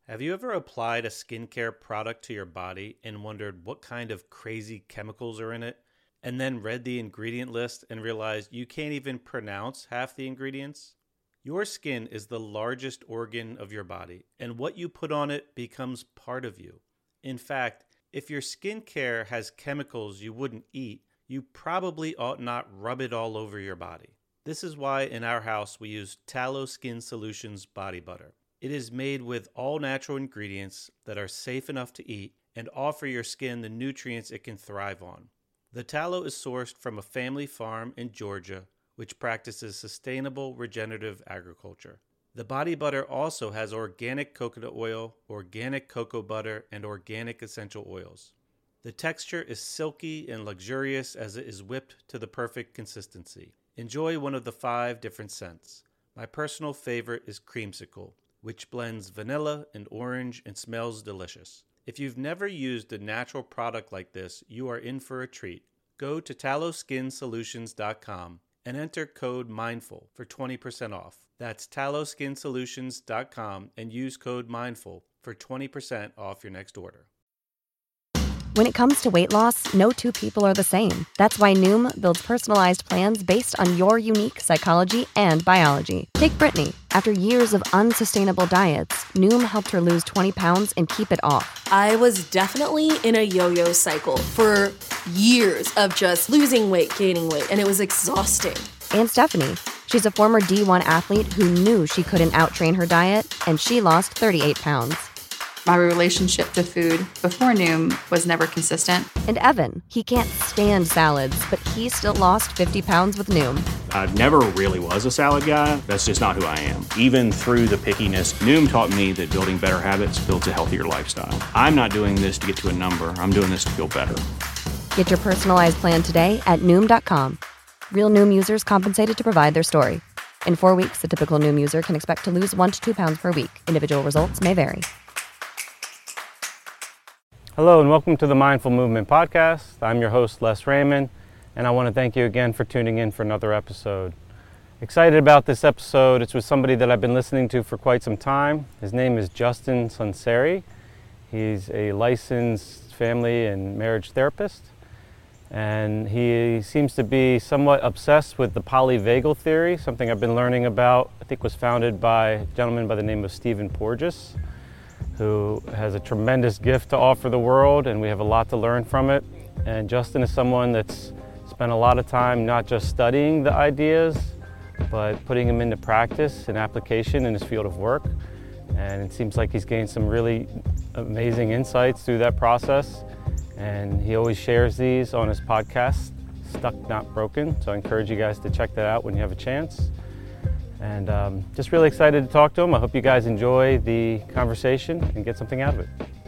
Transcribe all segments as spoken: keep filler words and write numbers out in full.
Have you ever applied a skincare product to your body and wondered what kind of crazy chemicals are in it, and then read the ingredient list and realized you can't even pronounce half the ingredients? Your skin is the largest organ of your body, and what you put on it becomes part of you. In fact, if your skincare has chemicals you wouldn't eat, you probably ought not rub it all over your body. This is why in our house we use Tallow Skin Solutions Body Butter. It is made with all natural ingredients that are safe enough to eat and offer your skin the nutrients it can thrive on. The tallow is sourced from a family farm in Georgia, which practices sustainable regenerative agriculture. The body butter also has organic coconut oil, organic cocoa butter, and organic essential oils. The texture is silky and luxurious as it is whipped to the perfect consistency. Enjoy one of the five different scents. My personal favorite is Creamsicle, which blends vanilla and orange and smells delicious. If you've never used a natural product like this, you are in for a treat. Go to tallow skin solutions dot com and enter code MINDFUL for twenty percent off. That's tallow skin solutions dot com and use code MINDFUL for twenty percent off your next order. When it comes to weight loss, no two people are the same. That's why Noom builds personalized plans based on your unique psychology and biology. Take Brittany. After years of unsustainable diets, Noom helped her lose twenty pounds and keep it off. I was definitely in a yo-yo cycle for years of just losing weight, gaining weight, and it was exhausting. And Stephanie. She's a former D one athlete who knew she couldn't outtrain her diet, and she lost thirty-eight pounds. My relationship to food before Noom was never consistent. And Evan, he can't stand salads, but he still lost fifty pounds with Noom. I never really was a salad guy. That's just not who I am. Even through the pickiness, Noom taught me that building better habits builds a healthier lifestyle. I'm not doing this to get to a number. I'm doing this to feel better. Get your personalized plan today at Noom dot com. Real Noom users compensated to provide their story. In four weeks, the typical Noom user can expect to lose one to two pounds per week. Individual results may vary. Hello and welcome to the Mindful Movement Podcast. I'm your host, Les Raymond, and I want to thank you again for tuning in for another episode. Excited about this episode. It's with somebody that I've been listening to for quite some time. His name is Justin Sunseri. He's a licensed family and marriage therapist, and he seems to be somewhat obsessed with the polyvagal theory, something I've been learning about. I think was founded by a gentleman by the name of Stephen Porges, who has a tremendous gift to offer the world, and we have a lot to learn from it. And Justin is someone that's spent a lot of time not just studying the ideas, but putting them into practice and application in his field of work. And it seems like he's gained some really amazing insights through that process. And he always shares these on his podcast, Stuck Not Broken. So I encourage you guys to check that out when you have a chance. And um, just really excited to talk to him. I hope you guys enjoy the conversation and get something out of it.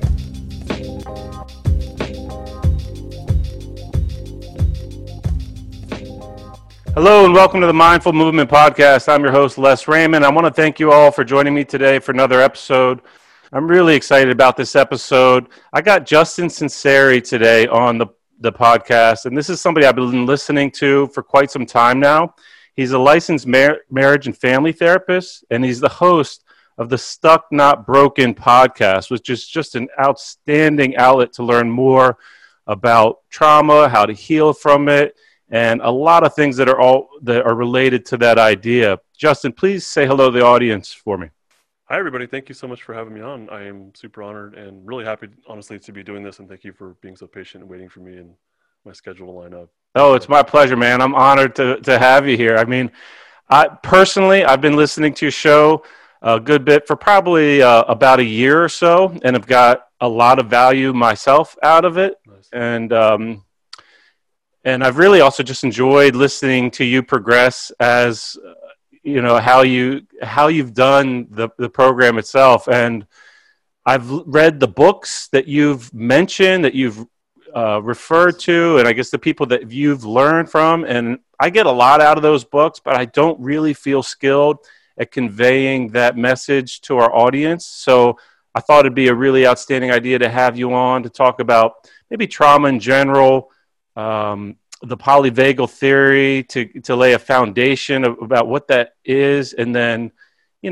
Hello and welcome to the Mindful Movement Podcast. I'm your host, Les Raymond. I want to thank you all for joining me today for another episode. I'm really excited about this episode. I got Justin Sunseri today on the, the podcast, and this is somebody I've been listening to for quite some time now. He's a licensed mar- marriage and family therapist, and he's the host of the Stuck Not Broken podcast, which is just an outstanding outlet to learn more about trauma, how to heal from it, and a lot of things that are all that are related to that idea. Justin, please say hello to the audience for me. Hi, everybody. Thank you so much for having me on. I am super honored and really happy, honestly, to be doing this, and thank you for being so patient and waiting for me and my schedule to line up. Oh, it's my pleasure, man. I'm honored to, to have you here. I mean, I personally, I've been listening to your show a good bit for probably uh, about a year or so, and I've got a lot of value myself out of it. Nice. And um, and I've really also just enjoyed listening to you progress as, uh, you know, how you how you've done the the program itself. And I've read the books that you've mentioned, that you've Uh, referred to, and I guess the people that you've learned from, and I get a lot out of those books, but I don't really feel skilled at conveying that message to our audience. So I thought it'd be a really outstanding idea to have you on to talk about maybe trauma in general, um, the polyvagal theory, to to lay a foundation of, about what that is, and then, you know,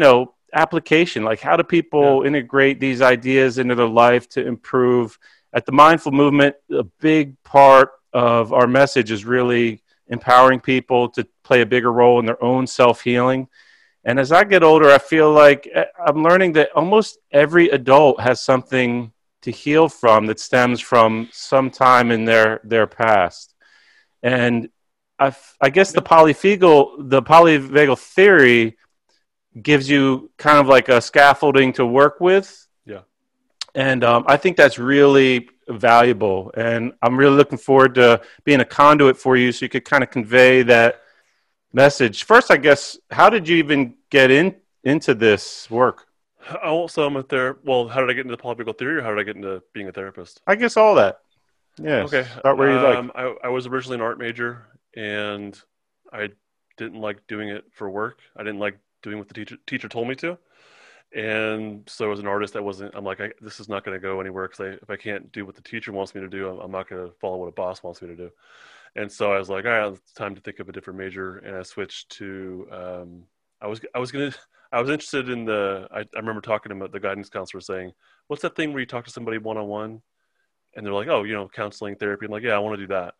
application. Like, how do people yeah. integrate these ideas into their life to improve? At the Mindful Movement, a big part of our message is really empowering people to play a bigger role in their own self-healing. And as I get older, I feel like I'm learning that almost every adult has something to heal from that stems from some time in their, their past. And I, I guess the polyvagal, the polyvagal theory gives you kind of like a scaffolding to work with. Yeah. And um, I think that's really valuable. And I'm really looking forward to being a conduit for you so you could kind of convey that message. First, I guess, how did you even get in into this work? Also, I'm a ther- Well, how did I get into the polyvagal theory, or how did I get into being a therapist? I guess all that. Yeah. Okay. Start where you um, like. I, I was originally an art major, and I didn't like doing it for work. I didn't like doing what the teacher teacher told me to. And so as an artist, I wasn't, I'm like, I, this is not going to go anywhere, because I, if I can't do what the teacher wants me to do, I'm, I'm not going to follow what a boss wants me to do. And so I was like, all right, it's time to think of a different major. And I switched to, um, I was, I was going to, I was interested in the, I, I remember talking to him, the guidance counselor, saying, what's that thing where you talk to somebody one-on-one? And they're like, oh, you know, counseling, therapy. I'm like, yeah, I want to do that.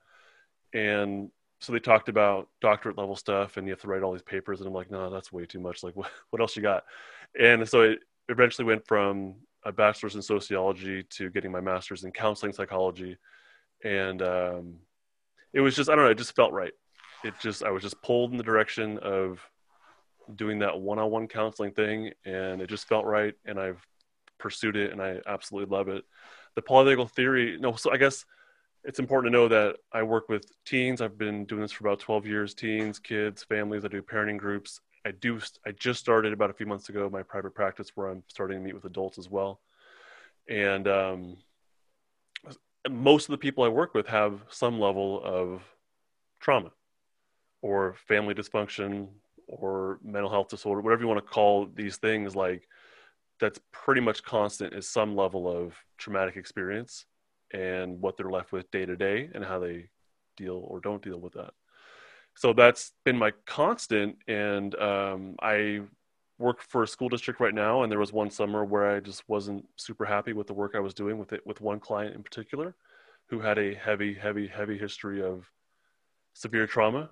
And so they talked about doctorate level stuff, and you have to write all these papers. And I'm like, no, that's way too much. Like, what, what else you got? And so it eventually went from a bachelor's in sociology to getting my master's in counseling psychology. And um, it was just, I don't know, it just felt right. It just, I was just pulled in the direction of doing that one-on-one counseling thing, and it just felt right. And I've pursued it, and I absolutely love it. The polyvagal theory, no, so I guess it's important to know that I work with teens. I've been doing this for about twelve years, teens, kids, families. I do parenting groups. I do, I just started about a few months ago, my private practice, where I'm starting to meet with adults as well. And um, most of the people I work with have some level of trauma or family dysfunction or mental health disorder, whatever you want to call these things. Like, that's pretty much constant, is some level of traumatic experience and what they're left with day to day and how they deal or don't deal with that. So that's been my constant. And um, I work for a school district right now, and there was one summer where I just wasn't super happy with the work I was doing with it, with one client in particular who had a heavy, heavy, heavy history of severe trauma.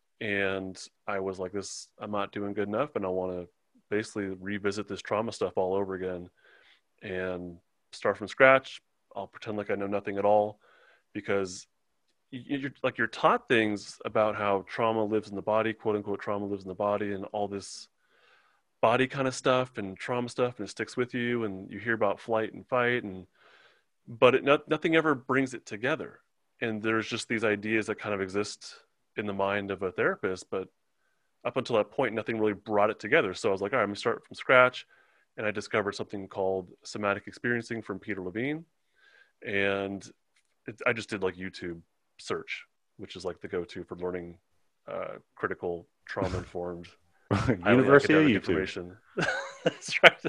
And I was like, this, I'm not doing good enough, and I want to basically revisit this trauma stuff all over again and start from scratch. I'll pretend like I know nothing at all, because you're like, you're taught things about how trauma lives in the body, quote unquote, trauma lives in the body, and all this body kind of stuff and trauma stuff, and it sticks with you, and you hear about flight and fight, and but it, not, nothing ever brings it together. And there's just these ideas that kind of exist in the mind of a therapist, but up until that point, nothing really brought it together. So I was like, all right, I'm gonna start from scratch. And I discovered something called somatic experiencing from Peter Levine. And it, I just did like YouTube search, which is like the go-to for learning uh, critical trauma-informed University of YouTube information. That's right.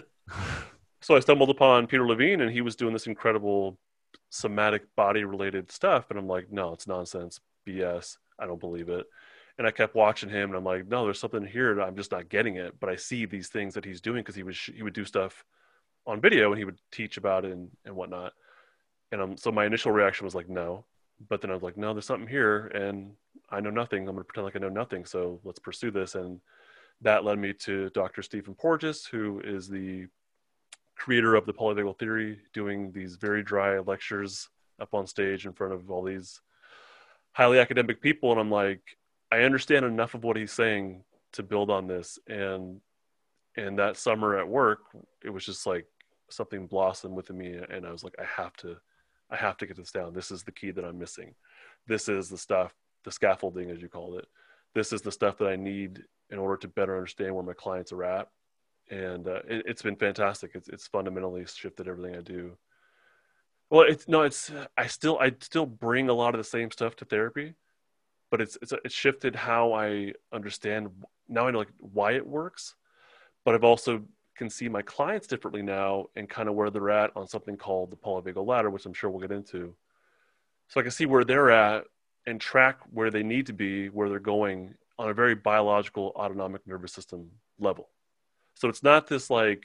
So I stumbled upon Peter Levine, and he was doing this incredible somatic body-related stuff. And I'm like, no, it's nonsense, B S. I don't believe it. And I kept watching him, and I'm like, no, there's something here that I'm just not getting it. But I see these things that he's doing, because he was he would do stuff on video, and he would teach about it and, and whatnot. And um, so my initial reaction was like, no. But then I was like, no, there's something here, and I know nothing. I'm going to pretend like I know nothing. So let's pursue this. And that led me to Doctor Stephen Porges, who is the creator of the polyvagal theory, doing these very dry lectures up on stage in front of all these highly academic people. And I'm like, I understand enough of what he's saying to build on this. And and that summer at work, it was just like something blossomed within me, and I was like, I have to, I have to get this down. This is the key that I'm missing. This is the stuff, the scaffolding, as you called it. This is the stuff that I need in order to better understand where my clients are at. And uh, it, it's been fantastic. It's it's fundamentally shifted everything I do. Well, it's no, it's I still I still bring a lot of the same stuff to therapy, but it's it's it's shifted how I understand. Now I know like why it works, but I've also can see my clients differently now, and kind of where they're at on something called the polyvagal ladder, which I'm sure we'll get into. So I can see where they're at and track where they need to be, where they're going on a very biological autonomic nervous system level. So it's not this like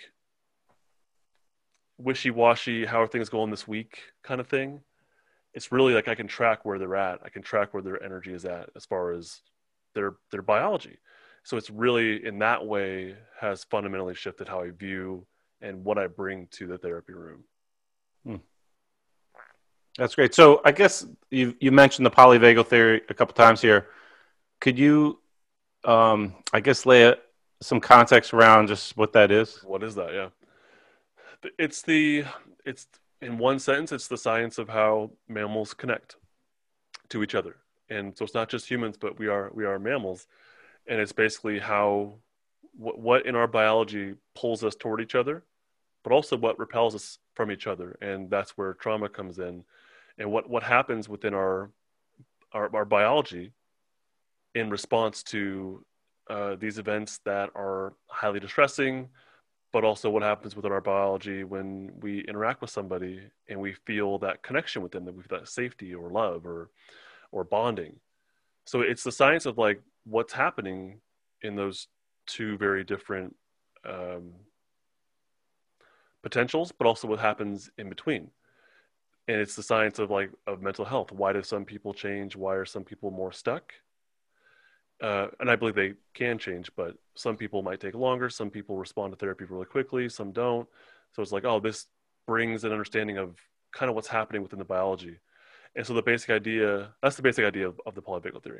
wishy-washy, how are things going this week kind of thing. It's really like I can track where they're at. I can track where their energy is at as far as their their biology. So it's really in that way has fundamentally shifted how I view and what I bring to the therapy room. Hmm. That's great. So I guess you you mentioned the polyvagal theory a couple times here. Could you, um, I guess, lay a, some context around just what that is? What is that? Yeah, it's the it's in one sentence, it's the science of how mammals connect to each other. And so it's not just humans, but we are we are mammals, and it's basically how what, what in our biology pulls us toward each other, but also what repels us from each other, and that's where trauma comes in, and what what happens within our our, our biology in response to uh, these events that are highly distressing, but also what happens within our biology when we interact with somebody and we feel that connection with them, that we feel that safety or love or or bonding. So it's the science of like what's happening in those two very different um, potentials, but also what happens in between. And it's the science of like of mental health. Why do some people change? Why are some people more stuck? Uh, and I believe they can change, but some people might take longer. Some people respond to therapy really quickly. Some don't. So it's like, oh, this brings an understanding of kind of what's happening within the biology. And so the basic idea, that's the basic idea of, of the polyvagal theory.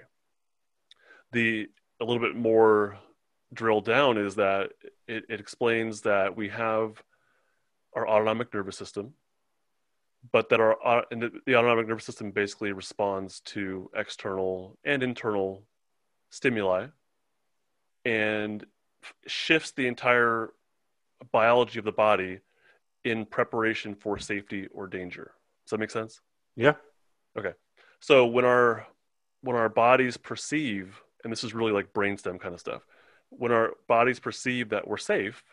The a little bit more drilled down is that it, it explains that we have our autonomic nervous system, but that our uh, and the, the autonomic nervous system basically responds to external and internal stimuli and f- shifts the entire biology of the body in preparation for safety or danger. Does that make sense? Yeah. Okay. So when our when our bodies perceive, and this is really like brainstem kind of stuff, when our bodies perceive that we're safe,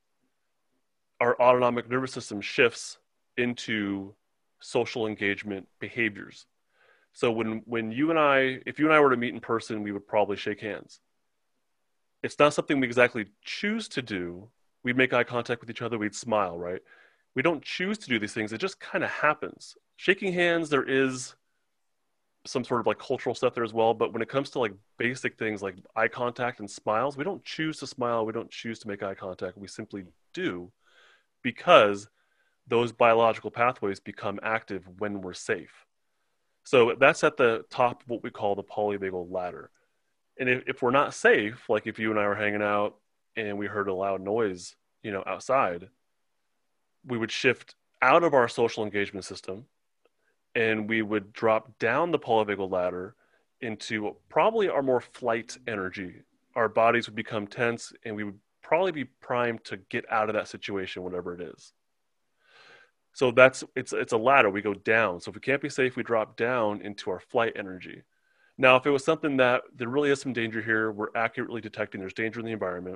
our autonomic nervous system shifts into social engagement behaviors. So when, when you and I, if you and I were to meet in person, we would probably shake hands. It's not something we exactly choose to do. We'd make eye contact with each other. We'd smile, right? We don't choose to do these things. It just kind of happens. Shaking hands, there is some sort of like cultural stuff there as well. But when it comes to like basic things like eye contact and smiles, we don't choose to smile. We don't choose to make eye contact. We simply do because those biological pathways become active when we're safe. So that's at the top of what we call the polyvagal ladder. And if, if we're not safe, like if you and I were hanging out and we heard a loud noise, you know, outside, we would shift out of our social engagement system and we would drop down the polyvagal ladder into probably our more flight energy. Our bodies would become tense and we would probably be primed to get out of that situation, whatever it is. So that's it's it's a ladder. We go down. So if we can't be safe, we drop down into our flight energy. Now, if it was something that there really is some danger here, we're accurately detecting there's danger in the environment,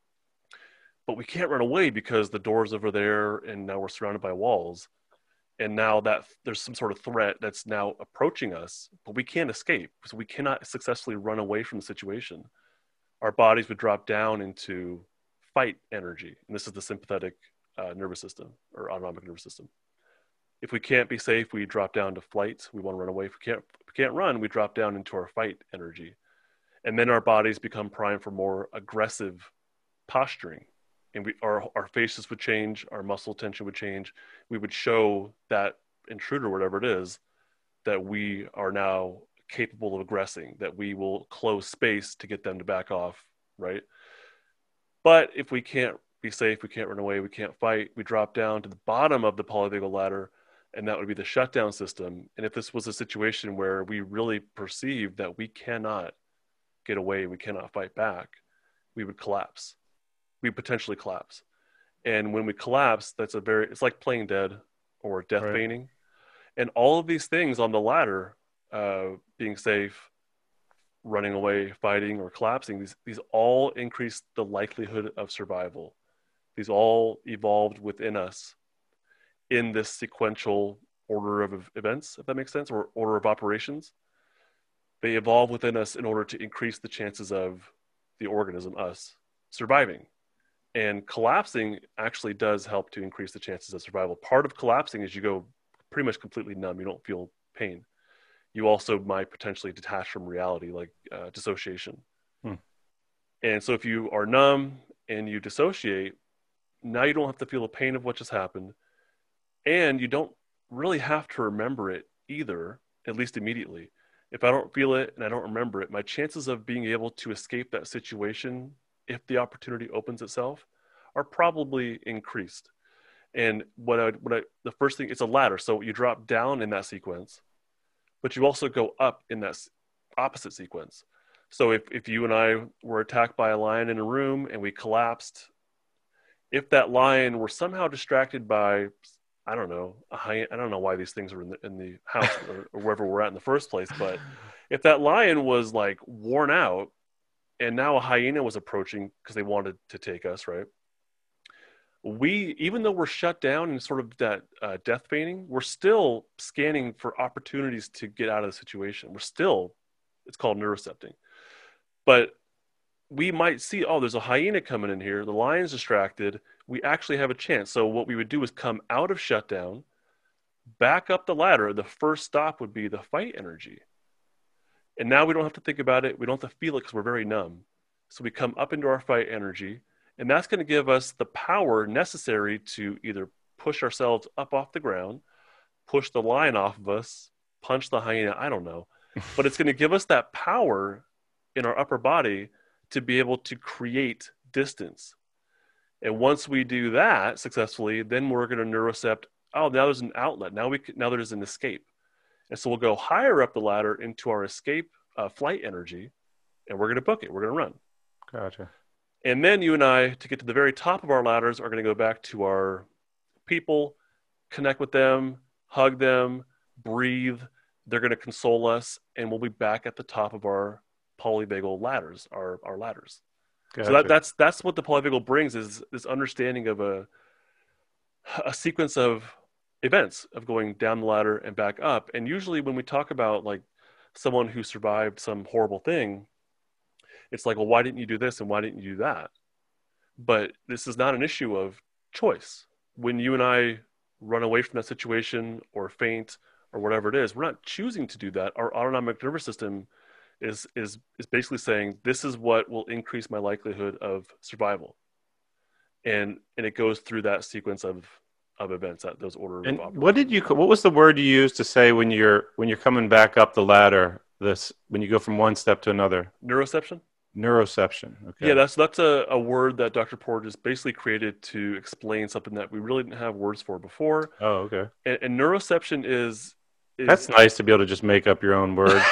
but we can't run away because the door's over there and now we're surrounded by walls. And now that there's some sort of threat that's now approaching us, but we can't escape. So we cannot successfully run away from the situation. Our bodies would drop down into fight energy. And this is the sympathetic Uh, nervous system or autonomic nervous system. If we can't be safe, we drop down to flight. We want to run away. If we can't, if we can't run, we drop down into our fight energy. And then our bodies become primed for more aggressive posturing. And we, our, our faces would change, our muscle tension would change. We would show that intruder, whatever it is, that we are now capable of aggressing, that we will close space to get them to back off, right? But if we can't be safe, we can't run away, we can't fight, we drop down to the bottom of the polyvagal ladder, and that would be the shutdown system. And if this was a situation where we really perceive that we cannot get away, we cannot fight back, we would collapse. We potentially collapse. And when we collapse, that's a very, it's like playing dead or death Right. feigning. And all of these things on the ladder, uh, being safe, running away, fighting, or collapsing, these, these all increase the likelihood of survival. These all evolved within us in this sequential order of events, if that makes sense, or order of operations. They evolve within us in order to increase the chances of the organism, us, surviving. And collapsing actually does help to increase the chances of survival. Part of collapsing is you go pretty much completely numb. You don't feel pain. You also might potentially detach from reality, like uh, dissociation. Hmm. And so if you are numb and you dissociate, now you don't have to feel the pain of what just happened. And you don't really have to remember it either, at least immediately. If I don't feel it and I don't remember it, my chances of being able to escape that situation, if the opportunity opens itself, are probably increased. And what I, what I, the first thing, it's a ladder. So you drop down in that sequence, but you also go up in that opposite sequence. So if, if you and I were attacked by a lion in a room and we collapsed, if that lion were somehow distracted by, I don't know, a hyena, I don't know why these things are in the, in the house or, or wherever we're at in the first place, but if that lion was like worn out and now a hyena was approaching because they wanted to take us, right? We, even though we're shut down in sort of that uh, death feigning, we're still scanning for opportunities to get out of the situation. We're still, it's called neurocepting. But we might see, oh, there's a hyena coming in here. The lion's distracted. We actually have a chance. So what we would do is come out of shutdown, back up the ladder. The first stop would be the fight energy. And now we don't have to think about it. We don't have to feel it because we're very numb. So we come up into our fight energy. And that's going to give us the power necessary to either push ourselves up off the ground, push the lion off of us, punch the hyena, I don't know. But it's going to give us that power in our upper body to be able to create distance. And once we do that successfully, then we're going to neurocept, oh, now there's an outlet. Now we can, now there's an escape. And so we'll go higher up the ladder into our escape uh, flight energy, and we're going to book it. We're going to run. Gotcha. And then you and I, to get to the very top of our ladders, are going to go back to our people, connect with them, hug them, breathe. They're going to console us, and we'll be back at the top of our polyvagal ladders, our, our ladders. Gotcha. So that, that's that's what the polyvagal brings, is this understanding of a a sequence of events of going down the ladder and back up. And usually when we talk about like someone who survived some horrible thing, it's like, well, why didn't you do this and why didn't you do that? But this is not an issue of choice. When you and I run away from that situation or faint or whatever it is, we're not choosing to do that. Our autonomic nervous system is is is basically saying, this is what will increase my likelihood of survival. And and it goes through that sequence of of events, that those order of and operations. What did you what was the word you used to say when you're when you're coming back up the ladder, this when you go from one step to another? Neuroception? Neuroception. Okay. Yeah, that's that's a, a word that Doctor Porges basically created to explain something that we really didn't have words for before. Oh, okay. And, and neuroception is, is that's nice to be able to just make up your own words.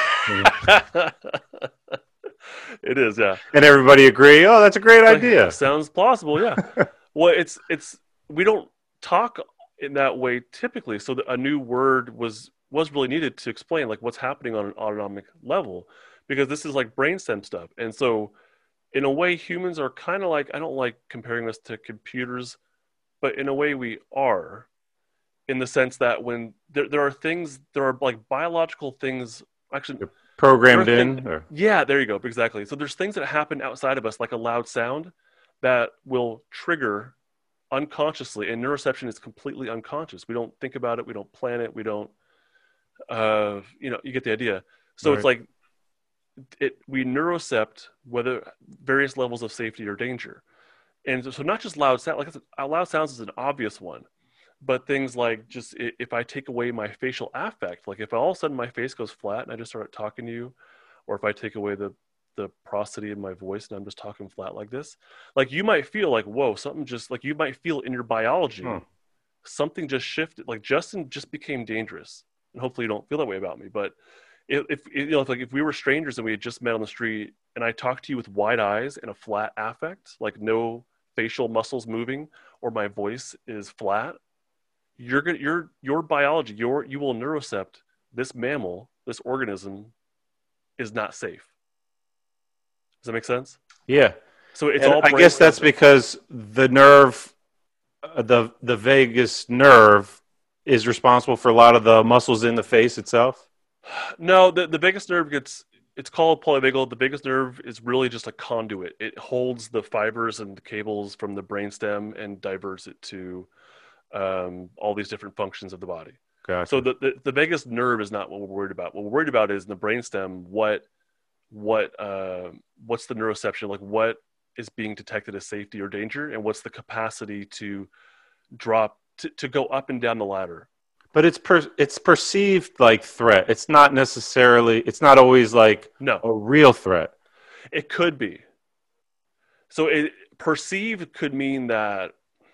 It is, yeah. And everybody agree, oh, that's a great idea. Like, sounds plausible, yeah. Well, it's it's we don't talk in that way typically, so a new word was was really needed to explain like what's happening on an autonomic level, because this is like brainstem stuff. And so in a way, humans are kind of like, I don't like comparing this to computers, but in a way we are, in the sense that when there, there are things, there are like biological things actually You're programmed things, in. Or? Yeah, there you go. Exactly. So there's things that happen outside of us, like a loud sound, that will trigger unconsciously. And neuroception is completely unconscious. We don't think about it. We don't plan it. We don't, uh, you know, you get the idea. So right. It's like, it we neurocept whether various levels of safety or danger. And so not just loud sound, like loud sounds is an obvious one, but things like just if I take away my facial affect, like if all of a sudden my face goes flat and I just start talking to you, or if I take away the the prosody of my voice and I'm just talking flat like this, like you might feel like, whoa, something just like you might feel in your biology, hmm. something just shifted, like Justin just became dangerous. And hopefully you don't feel that way about me, but If, if you know, if, like if we were strangers and we had just met on the street, and I talked to you with wide eyes and a flat affect, like no facial muscles moving, or my voice is flat, you're gonna, your your biology, your you will neurocept this mammal, this organism, is not safe. Does that make sense? Yeah. So it's and all. I guess that's because the nerve, uh, the the vagus nerve, is responsible for a lot of the muscles in the face itself. No, the, the vagus nerve gets it's called polyvagal. The vagus nerve is really just a conduit. It holds the fibers and the cables from the brainstem and diverts it to um, all these different functions of the body. Gotcha. So the, the, the vagus nerve is not what we're worried about. What we're worried about is in the brainstem, what what uh, what's the neuroception, like what is being detected as safety or danger, and what's the capacity to drop, to, to go up and down the ladder. But it's per- it's perceived like threat. It's not necessarily, it's not always like No. a real threat. It could be. So it perceived could mean that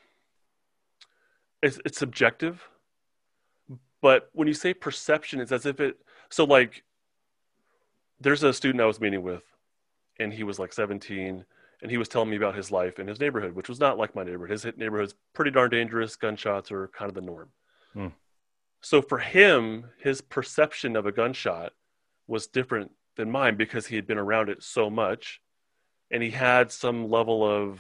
it's, it's subjective. But when you say perception, it's as if it, so like there's a student I was meeting with, and he was like seventeen, and he was telling me about his life in his neighborhood, which was not like my neighborhood. His neighborhood's pretty darn dangerous. Gunshots are kind of the norm. Hmm. So for him, his perception of a gunshot was different than mine because he had been around it so much, and he had some level of,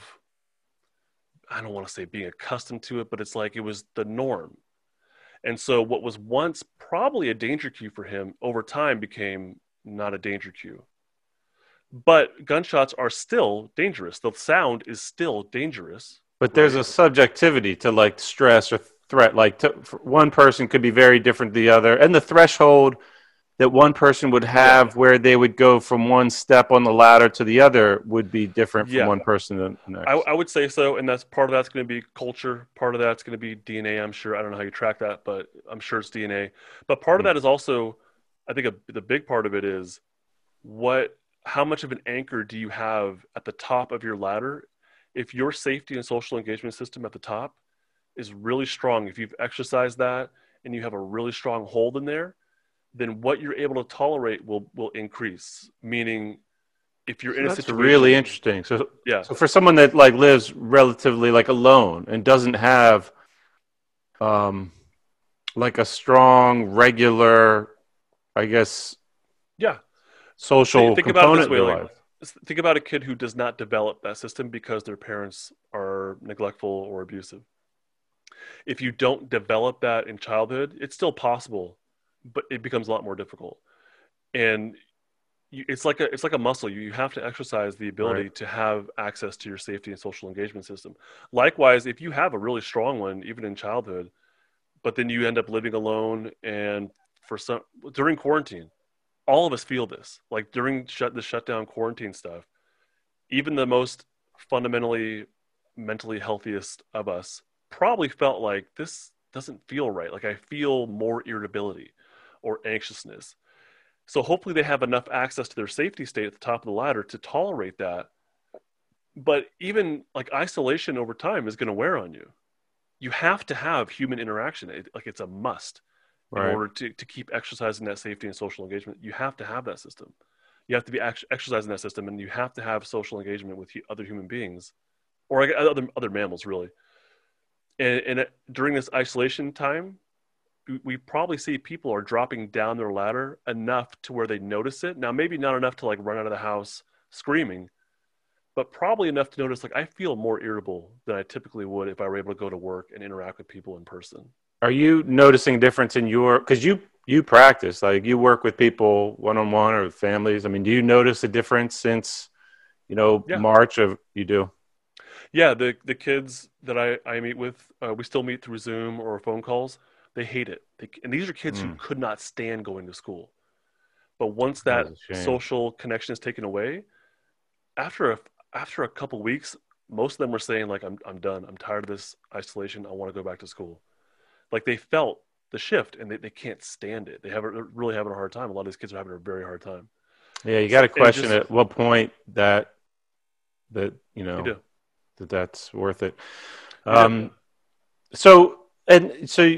I don't want to say being accustomed to it, but it's like it was the norm. And so what was once probably a danger cue for him over time became not a danger cue. But gunshots are still dangerous. The sound is still dangerous. But there's a subjectivity to like stress or threat. Like to, one person could be very different than the other. And the threshold that one person would have yeah. where they would go from one step on the ladder to the other would be different from yeah. one person to the next. I, I would say so. And that's part of that's going to be culture. Part of that's going to be D N A, I'm sure. I don't know how you track that, but I'm sure it's D N A. But part mm-hmm. of that is also, I think a, the big part of it is what, how much of an anchor do you have at the top of your ladder? If your safety and social engagement system at the top is really strong, if you've exercised that and you have a really strong hold in there, then what you're able to tolerate will will increase. Meaning, if you're so in a that's situation, really interesting. So yeah, so for someone that like lives relatively like alone and doesn't have, um, like a strong, regular, I guess, yeah, social think, think component about it this way, in their like, life. Think about a kid who does not develop that system because their parents are neglectful or abusive. If you don't develop that in childhood, it's still possible, but it becomes a lot more difficult. And you, it's like a it's like a muscle. You, you have to exercise the ability right. to have access to your safety and social engagement system. Likewise, if you have a really strong one, even in childhood, but then you end up living alone, and for some during quarantine, all of us feel this. Like during shut the shutdown quarantine stuff, even the most fundamentally mentally healthiest of us probably felt like this doesn't feel right. Like I feel more irritability or anxiousness. So hopefully they have enough access to their safety state at the top of the ladder to tolerate that. But even like isolation over time is going to wear on you. You have to have human interaction. It, like it's a must right. in order to, to keep exercising that safety and social engagement. You have to have that system. You have to be ex- exercising that system, and you have to have social engagement with other human beings or other, other mammals, really. And, and during this isolation time, we, we probably see people are dropping down their ladder enough to where they notice it. Now, maybe not enough to like run out of the house screaming, but probably enough to notice, like, I feel more irritable than I typically would if I were able to go to work and interact with people in person. Are you noticing difference in your, because you, you practice, like you work with people one-on-one or with families. I mean, do you notice a difference since, you know, yeah. March of you do? Yeah, the the kids that I, I meet with, uh, we still meet through Zoom or phone calls. They hate it. They, and these are kids mm. who could not stand going to school. But once that social connection is taken away, after a, after a couple weeks, most of them were saying, like, I'm I'm done. I'm tired of this isolation. I want to go back to school. Like they felt the shift, and they, they can't stand it. They have they're really having a hard time. A lot of these kids are having a very hard time. Yeah, you got to question just, at what point that, that you know, you that that's worth it. Um, yeah. So, and so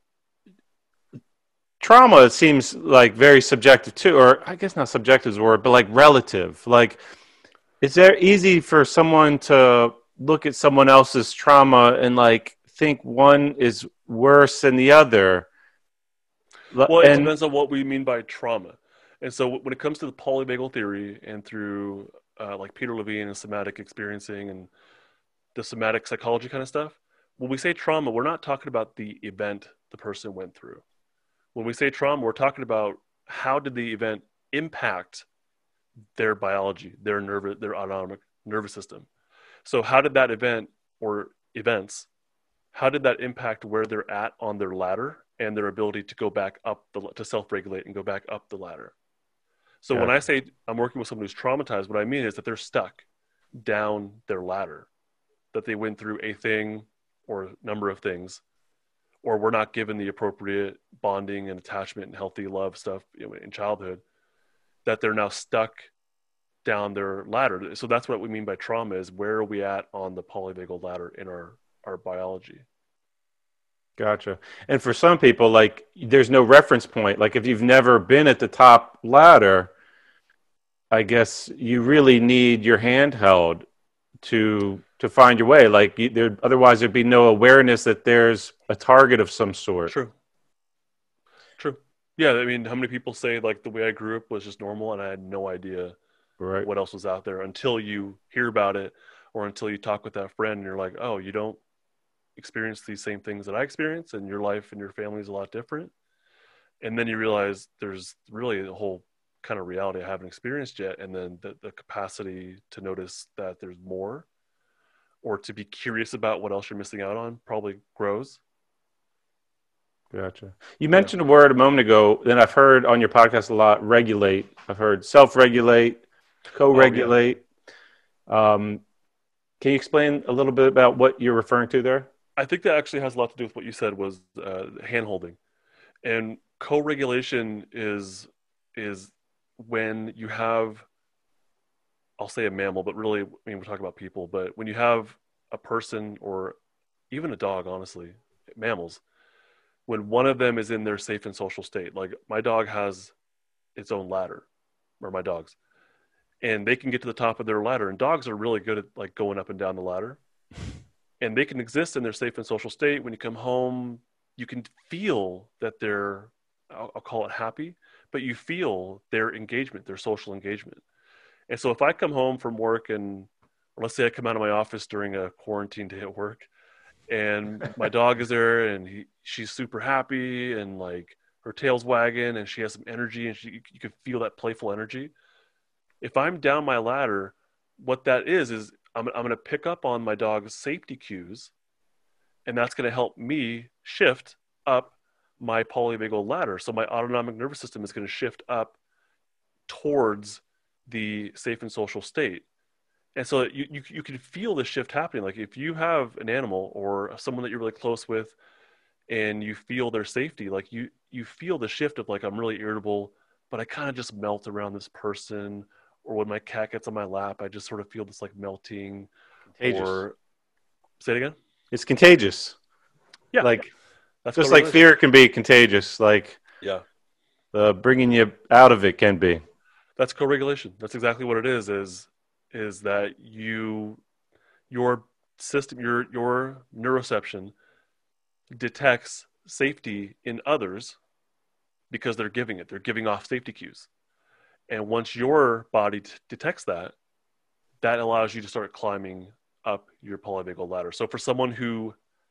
trauma, it seems like very subjective too, or I guess not subjective is the word, but like relative. Like, is there easy for someone to look at someone else's trauma and like think one is worse than the other? Well, it and, depends on what we mean by trauma. And so when it comes to the polyvagal theory and through uh, like Peter Levine and somatic experiencing and the somatic psychology kind of stuff, when we say trauma, we're not talking about the event the person went through. When we say trauma, we're talking about how did the event impact their biology, their nervous, their autonomic nervous system. So how did that event or events, how did that impact where they're at on their ladder and their ability to go back up the, to self-regulate and go back up the ladder? So Gotcha. when I say I'm working with someone who's traumatized, what I mean is that they're stuck down their ladder, that they went through a thing or a number of things, or were not given the appropriate bonding and attachment and healthy love stuff, you know, in childhood, that they're now stuck down their ladder. So that's what we mean by trauma, is where are we at on the polyvagal ladder in our, our biology. Gotcha. And for some people, like, there's no reference point. Like, if you've never been at the top ladder, I guess you really need your hand held to to find your way. Like, you, there, otherwise there'd be no awareness that there's a target of some sort. True. True. Yeah, I mean, how many people say, like, the way I grew up was just normal and I had no idea Right. what else was out there until you hear about it, or until you talk with that friend and you're like, oh, you don't experience these same things that I experience, and your life and your family is a lot different. And then you realize there's really a whole kind of reality I haven't experienced yet. And then the, the capacity to notice that there's more, or to be curious about what else you're missing out on, probably grows. Gotcha. You mentioned a word a moment ago that I've heard on your podcast a lot, regulate. I've heard self-regulate, co-regulate. Oh, yeah. Um, can you explain a little bit about what you're referring to there? I think that actually has a lot to do with what you said, was uh, hand-holding. And co-regulation is is when you have, I'll say a mammal, but really, I mean, we're talking about people, but when you have a person, or even a dog, honestly, mammals, when one of them is in their safe and social state, like my dog has its own ladder, or my dogs, and they can get to the top of their ladder, and dogs are really good at like going up and down the ladder, and they can exist in their safe and social state. When you come home, you can feel that they're, I'll, I'll call it happy, but you feel their engagement, their social engagement. And so if I come home from work, and or let's say I come out of my office during a quarantine day at work, and my dog is there, and he, she's super happy, and like her tail's wagging, and she has some energy, and she, you can feel that playful energy. If I'm down my ladder, what that is, is I'm, I'm going to pick up on my dog's safety cues, and that's going to help me shift up my polyvagal ladder. So my autonomic nervous system is going to shift up towards the safe and social state. And so you, you, you can feel the shift happening. Like if you have an animal or someone that you're really close with, and you feel their safety, like you, you feel the shift of like, I'm really irritable, but I kind of just melt around this person. Or when my cat gets on my lap, I just sort of feel this like melting. Contagious. Or say it again. It's contagious. Yeah. Like, that's just like fear can be contagious. Like, yeah, uh, bringing you out of it can be. That's co-regulation. That's exactly what it is, is, is that you, your system, your, your neuroception detects safety in others because they're giving it, they're giving off safety cues. And once your body t- detects that, that allows you to start climbing up your polyvagal ladder. So for someone who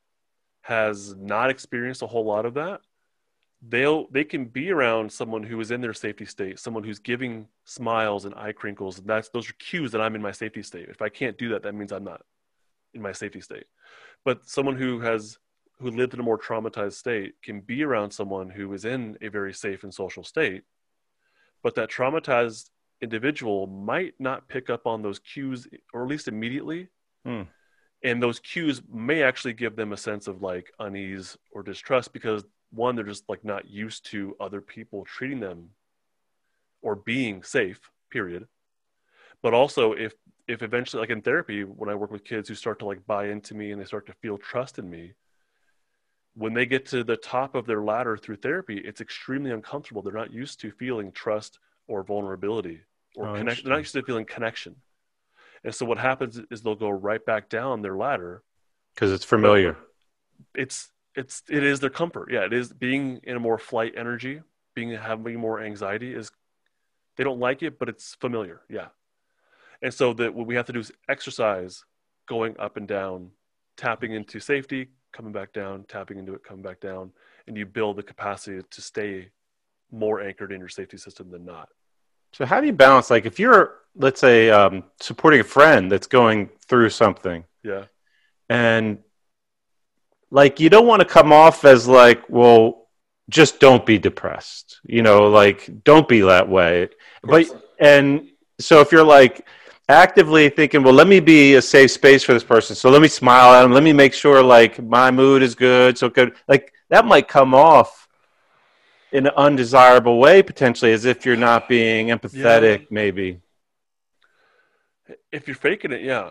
has not experienced a whole lot of that, they'll they can be around someone who is in their safety state, someone who's giving smiles and eye crinkles, and that's those are cues that I'm in my safety state. If I can't do that, that means I'm not in my safety state. But someone who has who lived in a more traumatized state can be around someone who is in a very safe and social state, but that traumatized individual might not pick up on those cues, or at least immediately. Hmm. And those cues may actually give them a sense of like unease or distrust, because one, they're just like not used to other people treating them or being safe, period. But also if, if eventually, like in therapy, when I work with kids who start to like buy into me and they start to feel trust in me, when they get to the top of their ladder through therapy, it's extremely uncomfortable. They're not used to feeling trust or vulnerability or Oh, connection. They're not used to feeling connection. And so what happens is they'll go right back down their ladder. Because it's familiar. It's, it's, it is their comfort. Yeah, it is being in a more flight energy, being, having more anxiety is, they don't like it, but it's familiar. Yeah. And so that what we have to do is exercise going up and down, tapping into safety, coming back down, tapping into it, coming back down, and you build the capacity to stay more anchored in your safety system than not. So how do you balance, like if you're, let's say, um, supporting a friend that's going through something, Yeah. and like you don't want to come off as like, well, just don't be depressed, you know, like don't be that way. But and so if you're like actively thinking, well, let me be a safe space for this person, so let me smile at them, let me make sure like my mood is good, so good, like that might come off in an undesirable way, potentially, as if you're not being empathetic, yeah. maybe. If you're faking it, yeah.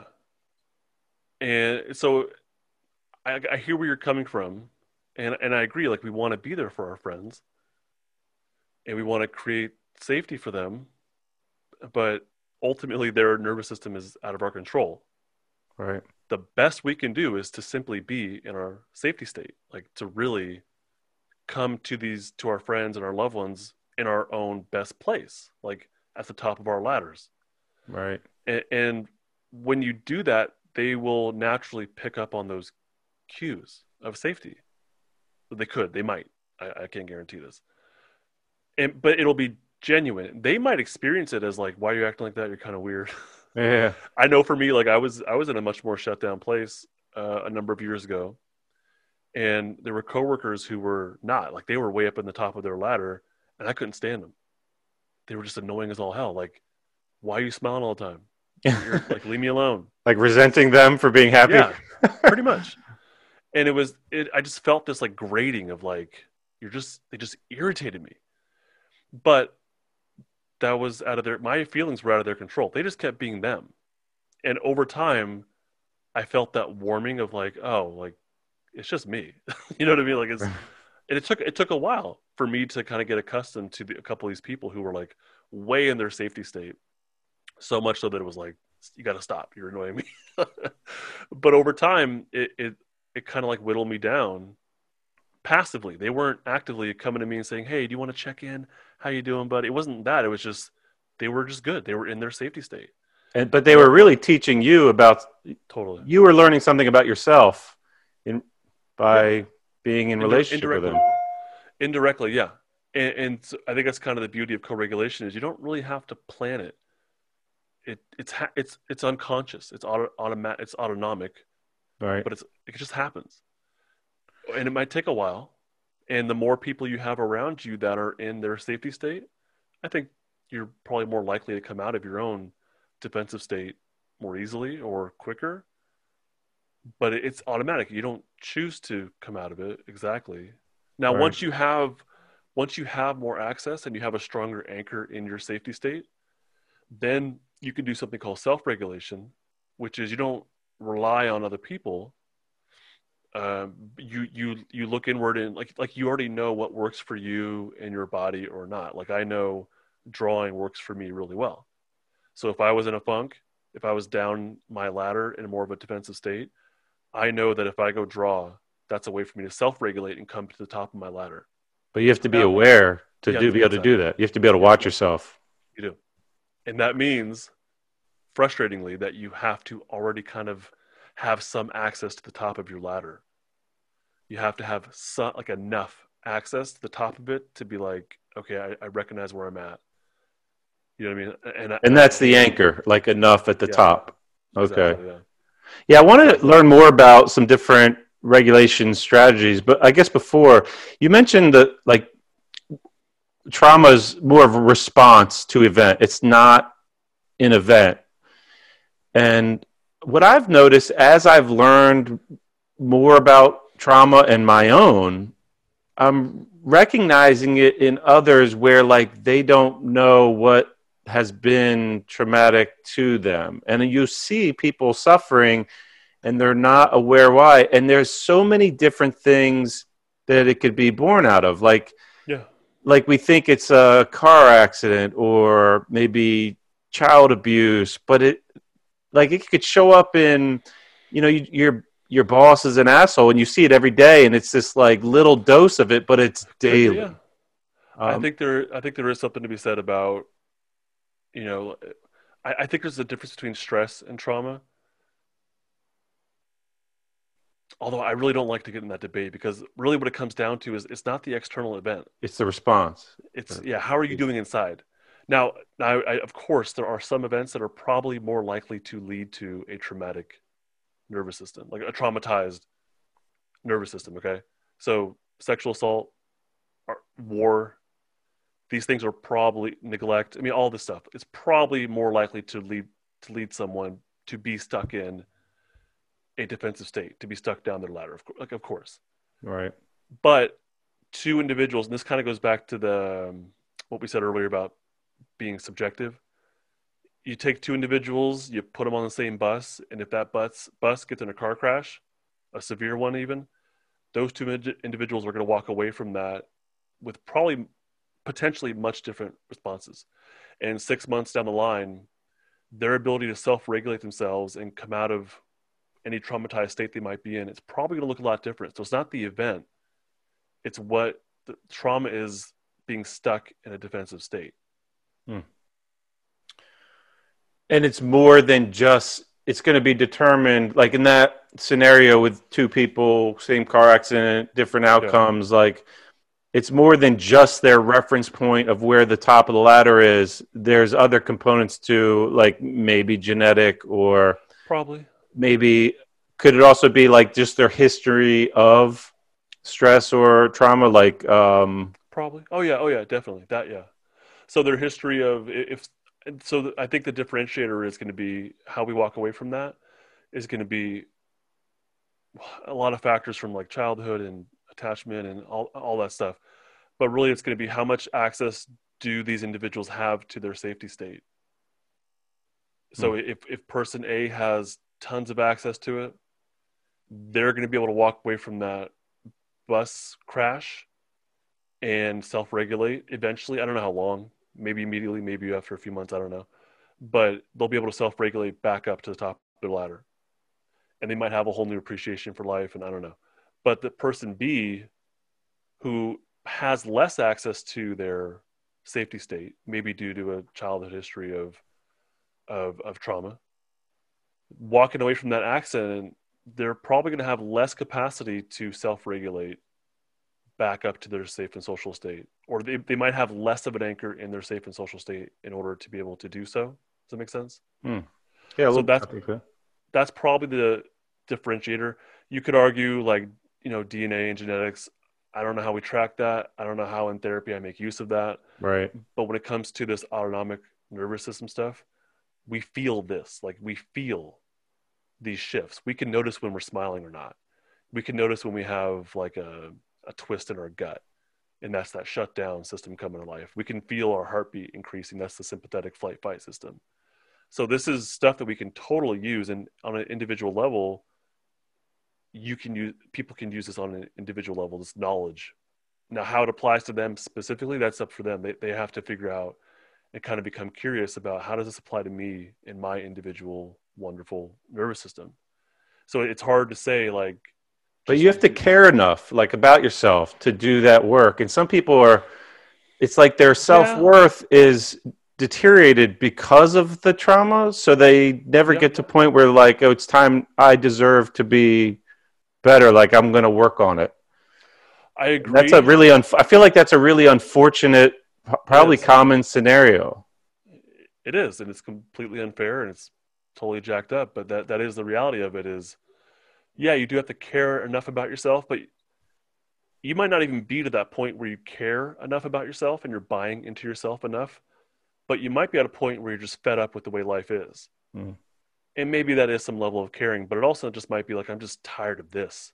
And so I, I hear where you're coming from, and, and I agree, like we want to be there for our friends, and we want to create safety for them, but ultimately their nervous system is out of our control. Right. The best we can do is to simply be in our safety state, like to really come to these to our friends and our loved ones in our own best place, like at the top of our ladders. Right. And, and when you do that, they will naturally pick up on those cues of safety. They could, they might. I, I can't guarantee this. And but it'll be genuine. They might experience it as like, why are you acting like that? You're kind of weird. Yeah. I know for me, like I was I was in a much more shut down place uh, a number of years ago. And there were coworkers who were not, like they were way up in the top of their ladder, and I couldn't stand them. They were just annoying as all hell. Like, why are you smiling all the time? You're, like, leave me alone. Like resenting them for being happy? Yeah, pretty much. And it was, it, I just felt this like grating of like, you're just, they just irritated me. But that was out of their, my feelings were out of their control. They just kept being them. And over time, I felt that warming of like, oh, like, it's just me. You know what I mean? Like it's, and it took, it took a while for me to kind of get accustomed to the, a couple of these people who were like way in their safety state. So much so that it was like, you got to stop. You're annoying me. But over time, it, it, it kind of like whittled me down passively. They weren't actively coming to me and saying, hey, do you want to check in? How you doing, buddy? It wasn't that. It was just, they were just good. They were in their safety state. And, but they were really teaching you about, totally. You were learning something about yourself in, by yeah. being in Indi- relationship with them. Indirectly, yeah. And, and so I think that's kind of the beauty of co-regulation is you don't really have to plan it. It it's ha- it's it's unconscious. It's auto automatic. It's autonomic, right? But it's it just happens, and it might take a while. And the more people you have around you that are in their safety state, I think you're probably more likely to come out of your own defensive state more easily or quicker. But it's automatic. You don't choose to come out of it exactly. Now, right. once you have once you have more access and you have a stronger anchor in your safety state, then you can do something called self-regulation, which is you don't rely on other people. Um, you you you look inward and like like you already know what works for you and your body or not. Like I know drawing works for me really well. So if I was in a funk, if I was down my ladder in more of a defensive state, I know that if I go draw, that's a way for me to self-regulate and come to the top of my ladder. But you have to be now, aware to do be able to do that. You have to be able to watch yourself. You do. And that means, frustratingly, that you have to already kind of have some access to the top of your ladder. You have to have some, like enough access to the top of it to be like, okay, I, I recognize where I'm at. You know what I mean? And, and that's the anchor, like enough at the yeah, top. Okay. Exactly, yeah. Yeah, I want to learn more about some different regulation strategies, but I guess before, you mentioned that like trauma is more of a response to event. It's not an event. And what I've noticed as I've learned more about trauma and my own, I'm recognizing it in others where like they don't know what has been traumatic to them. And you see people suffering and they're not aware why. And there's so many different things that it could be born out of. Like, yeah. like we think it's a car accident or maybe child abuse, but it like it could show up in, you know, you, your your boss is an asshole and you see it every day and it's this like little dose of it, but it's daily. Yeah. Um, I think there I think there is something to be said about, you know, I, I think there's a difference between stress and trauma. Although I really don't like to get in that debate because really what it comes down to is it's not the external event. It's the response. It's, yeah, how are you doing inside? Now, now I, of course, there are some events that are probably more likely to lead to a traumatic nervous system, like a traumatized nervous system. Okay, so sexual assault, war, these things are probably neglect. I mean, all this stuff. It's probably more likely to lead to lead someone to be stuck in a defensive state, to be stuck down their ladder. Of course, like of course, Right. but two individuals, and this kind of goes back to the um, what we said earlier about being subjective. You take two individuals, you put them on the same bus, and if that bus bus gets in a car crash, a severe one even, those two ind- individuals are going to walk away from that with probably potentially much different responses. And six months down the line, their ability to self-regulate themselves and come out of any traumatized state they might be in, it's probably going to look a lot different. So it's not the event, it's what the trauma is, being stuck in a defensive state. Hmm. And it's more than just, it's going to be determined, like in that scenario with two people, same car accident, different outcomes, yeah. like it's more than just their reference point of where the top of the ladder is. There's other components to, like maybe genetic, or probably maybe could it also be like just their history of stress or trauma, like um probably oh yeah oh yeah definitely that yeah so their history of if so I think the differentiator is going to be how we walk away from that is going to be a lot of factors from like childhood and attachment and all, all that stuff, but really it's going to be how much access do these individuals have to their safety state. So mm. if, if person A has tons of access to it, they're going to be able to walk away from that bus crash and self-regulate eventually. I don't know how long, maybe immediately, maybe after a few months, I don't know, but they'll be able to self-regulate back up to the top of the ladder, and they might have a whole new appreciation for life, and I don't know. But the person B who has less access to their safety state, maybe due to a childhood history of of, of trauma, walking away from that accident, they're probably going to have less capacity to self-regulate back up to their safe and social state, or they, they might have less of an anchor in their safe and social state in order to be able to do so. Does that make sense? Hmm. Yeah. So that's, that's probably the differentiator. You could argue like, you know, D N A and genetics. I don't know how we track that. I don't know how in therapy I make use of that. Right. But when it comes to this autonomic nervous system stuff, we feel this, like we feel these shifts. We can notice when we're smiling or not. We can notice when we have like a, a twist in our gut, and that's that shutdown system coming to life. We can feel our heartbeat increasing. That's the sympathetic flight fight system. So this is stuff that we can totally use, and on an individual level, you can use, people can use this on an individual level, this knowledge. Now, how it applies to them specifically, that's up for them. They they have to figure out and kind of become curious about, how does this apply to me in my individual wonderful nervous system? So it's hard to say, like, but you have to care enough, like, about yourself to do that work. And some people are, it's like their self-worth yeah. is deteriorated because of the trauma. So they never yeah. get to a point where like, oh, it's time, I deserve to be better. Like, I'm going to work on it. I agree. And that's a really, unf- I feel like that's a really unfortunate, probably common scenario. It is. And it's completely unfair, and it's totally jacked up. But that, that is the reality of it is, yeah, you do have to care enough about yourself, but you might not even be to that point where you care enough about yourself and you're buying into yourself enough, but you might be at a point where you're just fed up with the way life is. Mm. And maybe that is some level of caring, but it also just might be like, I'm just tired of this.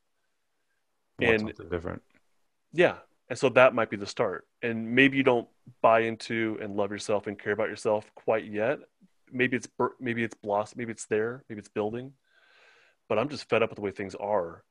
And something different. Yeah. And so that might be the start. And maybe you don't buy into and love yourself and care about yourself quite yet. Maybe it's, maybe it's blossom, maybe it's there, maybe it's building, but I'm just fed up with the way things are.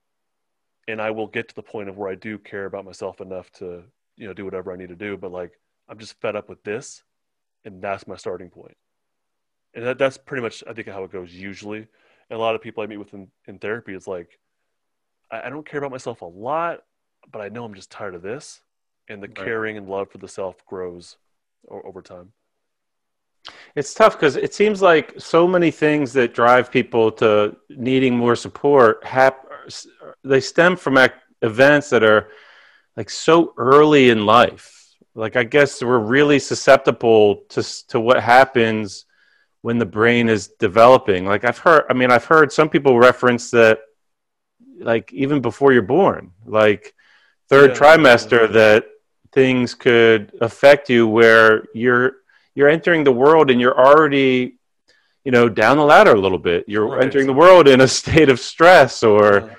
And I will get to the point of where I do care about myself enough to, you know, do whatever I need to do. But like, I'm just fed up with this, and that's my starting point. And that, that's pretty much, I think, how it goes usually. And a lot of people I meet with in, in therapy, it's like, I, I don't care about myself a lot, but I know I'm just tired of this. And the right. caring and love for the self grows o- over time. It's tough because it seems like so many things that drive people to needing more support, hap- they stem from ac- events that are like so early in life. Like, I guess we're really susceptible to to what happens when the brain is developing. Like I've heard, I mean, I've heard some people reference that, like even before you're born, like third Yeah. trimester, that things could affect you where you're you're entering the world and you're already, you know, down the ladder a little bit. You're Right. entering the world in a state of stress, or Yeah.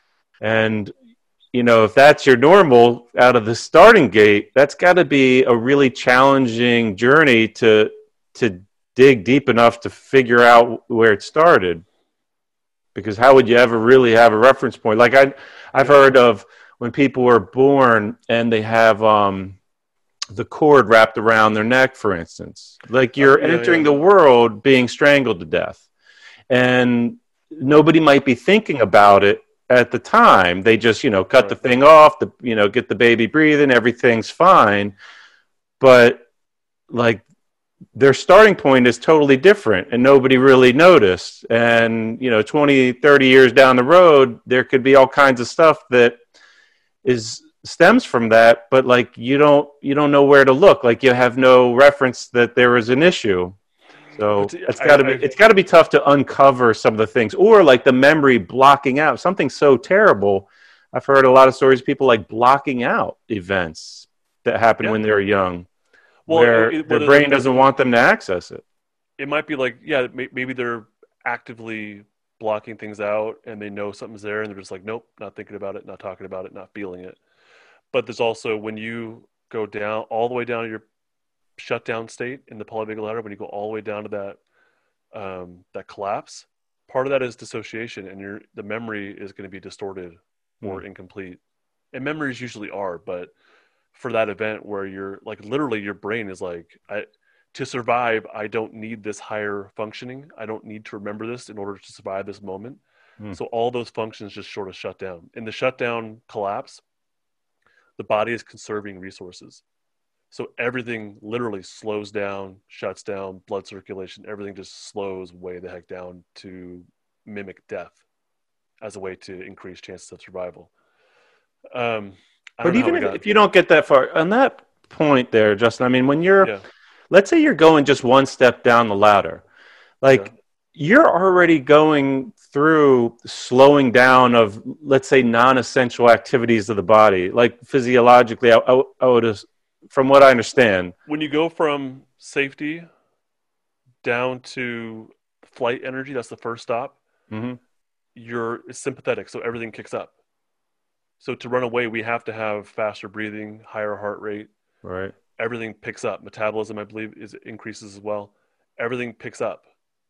and you know, if that's your normal out of the starting gate, that's got to be a really challenging journey to to dig deep enough to figure out where it started. Because how would you ever really have a reference point? Like I, I've heard of when people were born and they have um, the cord wrapped around their neck, for instance. Like you're Oh, yeah, entering yeah. the world being strangled to death. And nobody might be thinking about it at the time. They just, you know, cut the Right. thing off, the, you know, get the baby breathing, everything's fine. But like their starting point is totally different and nobody really noticed. And, you know, twenty, thirty years down the road, there could be all kinds of stuff that is stems from that, but like you don't you don't know where to look. Like you have no reference that there was an issue. So But, it's I- got to be I- it's got to be tough to uncover some of the things, or like the memory blocking out something so terrible. I've heard a lot of stories of people like blocking out events that happen Yeah. when they're young, Well, where it- their whether brain they're- doesn't want them to access it. It might be like, yeah, may- maybe they're actively blocking things out and they know something's there and they're just like, nope, not thinking about it, not talking about it, not feeling it. But there's also when you go down all the way down to your shutdown state in the polyvagal ladder, when you go all the way down to that um, that collapse, part of that is dissociation, and your the memory is going to be distorted or incomplete. And memories usually are, but for that event where you're like literally your brain is like, I to survive, I don't need this higher functioning. I don't need to remember this in order to survive this moment. Mm. So all those functions just sort of shut down. In the shutdown collapse, the body is conserving resources. So everything literally slows down, shuts down, blood circulation, everything just slows way the heck down to mimic death as a way to increase chances of survival. Um, I don't But know how even we if, got- if you don't get that far on that point there, Justin, I mean, when you're, Yeah. let's say you're going just one step down the ladder, like Yeah. you're already going through slowing down of, let's say, non-essential activities of the body, like physiologically, I, I, I would, as- from what I understand. When you go from safety down to flight energy, that's the first stop. Mhm. You're it's sympathetic, so everything kicks up. So to run away, we have to have faster breathing, higher heart rate. Right. Everything picks up. Metabolism, I believe, is increases as well. Everything picks up.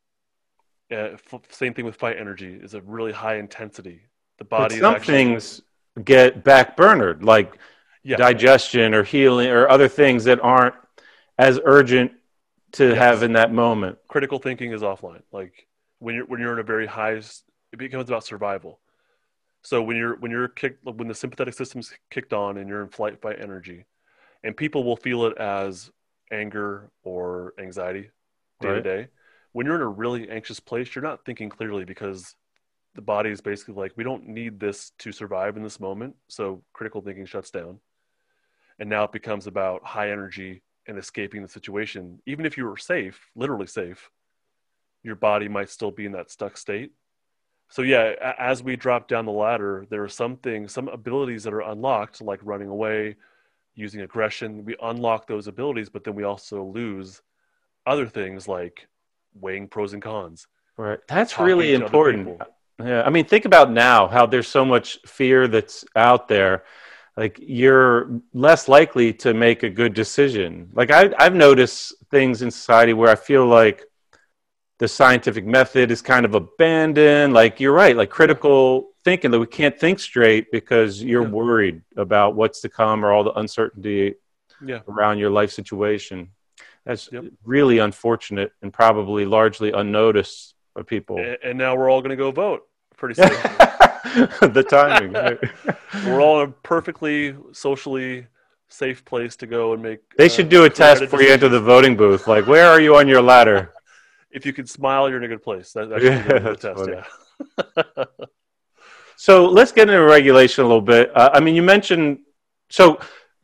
Uh, f- same thing with fight energy. Is a really high intensity. The But body some is actually, things get backburnered, like yeah, digestion or healing or other things that aren't as urgent to Yes. have in that moment. critical thinking is offline. Like when you're when you're in a very high, s- it becomes about survival. So when you're when you're kicked when the sympathetic system's kicked on and you're in flight fight energy, and people will feel it as anger or anxiety day to Right. day. When you're in a really anxious place, you're not thinking clearly because the body is basically like, we don't need this to survive in this moment. So critical thinking shuts down. And now it becomes about high energy and escaping the situation. Even if you were safe, literally safe, your body might still be in that stuck state. So yeah, a- as we drop down the ladder, there are some things, some abilities that are unlocked, like running away, using aggression. We unlock those abilities, but then we also lose other things like weighing pros and cons. Right. That's Talking really to other important. people. Yeah. I mean, think about now how there's so much fear that's out there. Like you're less likely to make a good decision. Like I, I've noticed things in society where I feel like the scientific method is kind of abandoned. Like you're right, like critical thinking, that we can't think straight because you're Yeah. worried about what's to come or all the uncertainty Yeah. around your life situation. That's Yep. really unfortunate and probably largely unnoticed by people. A- And now we're all going to go vote pretty soon. The timing. right. We're all in a perfectly socially safe place to go and make. They uh, should do a test clear-headed before you enter the decisions. voting booth. Like, where are you on your ladder? If you can smile, you're in a good place. That, that should Yeah, be the, the that's test. funny. Yeah. So let's get into regulation a little bit. Uh, I mean, you mentioned, so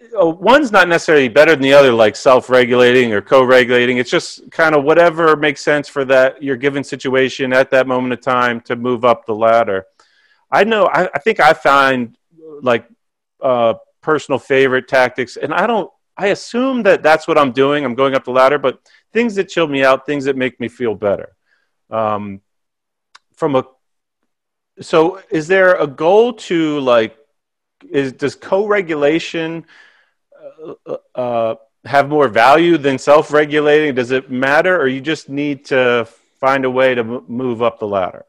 uh, one's not necessarily better than the other, like self-regulating or co-regulating. It's just kind of whatever makes sense for that your given situation at that moment of time to move up the ladder. I know. I, I think I find like uh, personal favorite tactics, and I don't. I assume that that's what I'm doing. I'm going up the ladder, but things that chill me out, things that make me feel better. Um, from a so, is there a goal to like? Is does co-regulation uh, uh, have more value than self-regulating? Does it matter, or you just need to find a way to m- move up the ladder?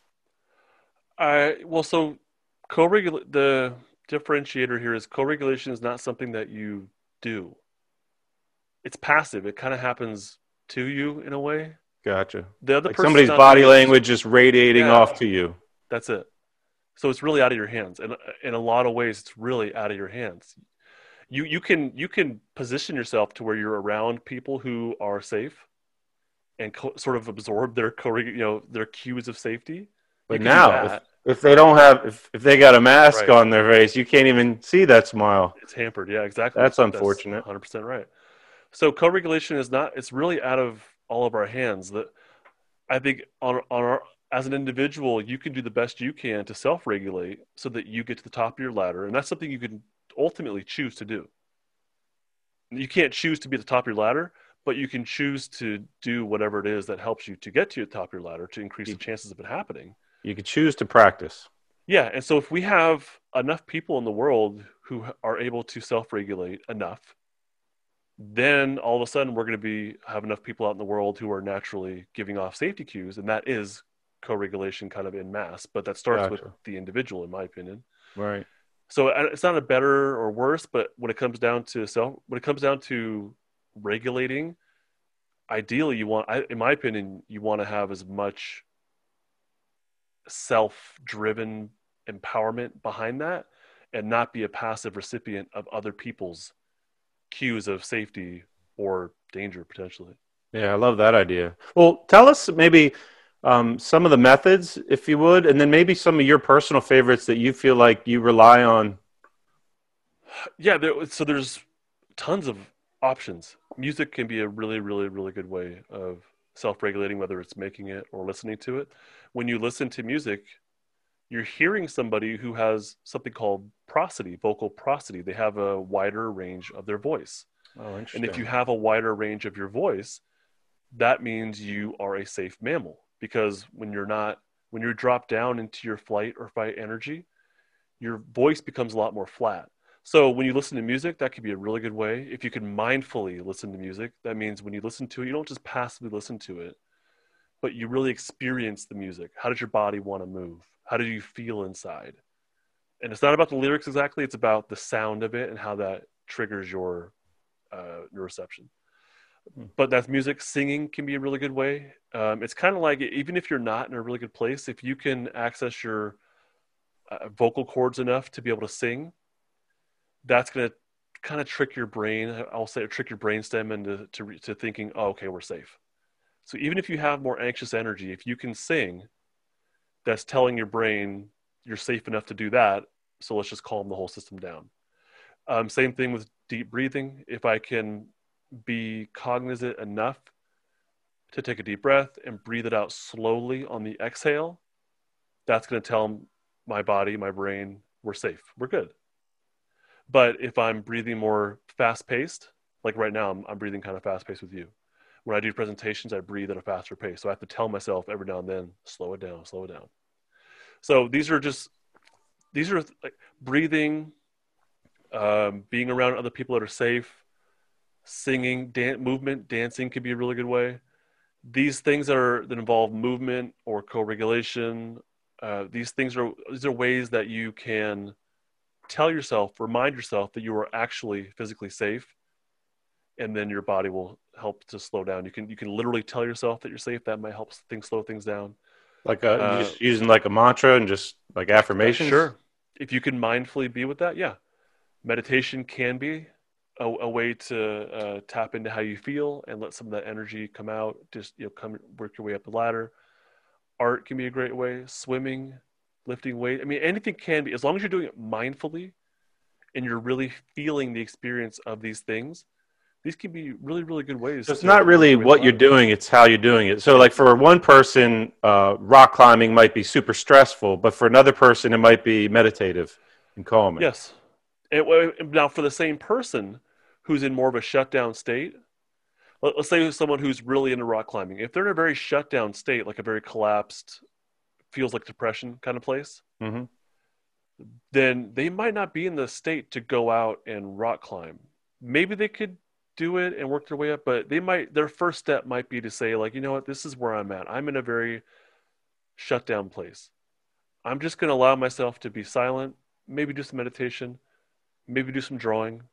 I well, so co-regulate the differentiator here is co-regulation is not something that you do. It's passive. It kind of happens to you in a way. Gotcha. The other like person's somebody's not body doing it. language just radiating Yeah. off to you. That's it. So it's really out of your hands, and in a lot of ways, it's really out of your hands. You you can you can position yourself to where you're around people who are safe, and co- sort of absorb their co you know their cues of safety. But You can do now, if, that. if they don't have, if, if they got a mask Right. on their face, you can't even see that smile. It's hampered. Yeah, exactly. That's unfortunate. one hundred percent right. So co-regulation is not. It's really out of all of our hands. That I think on on our as an individual, you can do the best you can to self-regulate so that you get to the top of your ladder, and that's something you can ultimately choose to do. You can't choose to be at the top of your ladder, but you can choose to do whatever it is that helps you to get to the top of your ladder to increase the chances of it happening. You could choose to practice. Yeah, and so if we have enough people in the world who are able to self-regulate enough, then all of a sudden we're going to be have enough people out in the world who are naturally giving off safety cues, and that is co-regulation kind of in mass. But that starts Gotcha. with the individual, in my opinion. Right. So uh, it's not a better or worse, but when it comes down to self, when it comes down to regulating, ideally you want, I, in my opinion, you want to have as much self-driven empowerment behind that, and not be a passive recipient of other people's cues of safety or danger potentially. Yeah, I love that idea. Well, tell us maybe um, some of the methods, if you would, and then maybe some of your personal favorites that you feel like you rely on. Yeah, there, so there's tons of options. Music can be a really, really, really good way of self-regulating, whether it's making it or listening to it. When you listen to music, you're hearing somebody who has something called prosody, vocal prosody. They have a wider range of their voice. Oh, interesting. And if you have a wider range of your voice, that means you are a safe mammal, because when you're not, when you're dropped down into your flight or fight energy, your voice becomes a lot more flat. So when you listen to music, that could be a really good way. If you can mindfully listen to music, that means when you listen to it, you don't just passively listen to it, but you really experience the music. How does your body want to move? How do you feel inside? And it's not about the lyrics exactly. It's about the sound of it and how that triggers your uh, neuroception. But that's music. Singing can be a really good way. Um, it's kind of like, even if you're not in a really good place, if you can access your uh, vocal cords enough to be able to sing, that's going to kind of trick your brain. I'll say trick your brainstem into to, to thinking, oh, okay, we're safe. So even if you have more anxious energy, if you can sing, that's telling your brain you're safe enough to do that. So let's just calm the whole system down. Um, same thing with deep breathing. If I can be cognizant enough to take a deep breath and breathe it out slowly on the exhale, that's going to tell my body, my brain, we're safe, we're good. But if I'm breathing more fast-paced, like right now, I'm, I'm breathing kind of fast-paced with you. When I do presentations, I breathe at a faster pace. So I have to tell myself every now and then, slow it down, slow it down. So these are just, these are like breathing, um, being around other people that are safe, singing, dan- movement, dancing could be a really good way. These things that are that involve movement or co-regulation, uh, these things are these are ways that you can tell yourself, remind yourself that you are actually physically safe, and then your body will help to slow down. You can you can literally tell yourself that you're safe. That might help things slow things down. Like a, Uh, just using like a mantra and just like affirmations? Sure. If you can mindfully be with that, yeah. Meditation can be a, a way to uh, tap into how you feel and let some of that energy come out. Just, you know, come work your way up the ladder. Art can be a great way. Swimming, lifting weight. I mean, anything can be, as long as you're doing it mindfully and you're really feeling the experience of these things, these can be really, really good ways. So it's not really what you're doing, it's how you're doing it. So like for one person, uh, rock climbing might be super stressful, but for another person, it might be meditative and calming. Yes. And now for the same person who's in more of a shutdown state, let's say someone who's really into rock climbing, if they're in a very shutdown state, like a very collapsed, feels like depression kind of place, mm-hmm. then they might not be in the state to go out and rock climb. Maybe they could do it and work their way up, but they might, their first step might be to say like, you know what, this is where I'm at. I'm in a very shut down place. I'm just going to allow myself to be silent, maybe do some meditation, maybe do some drawing,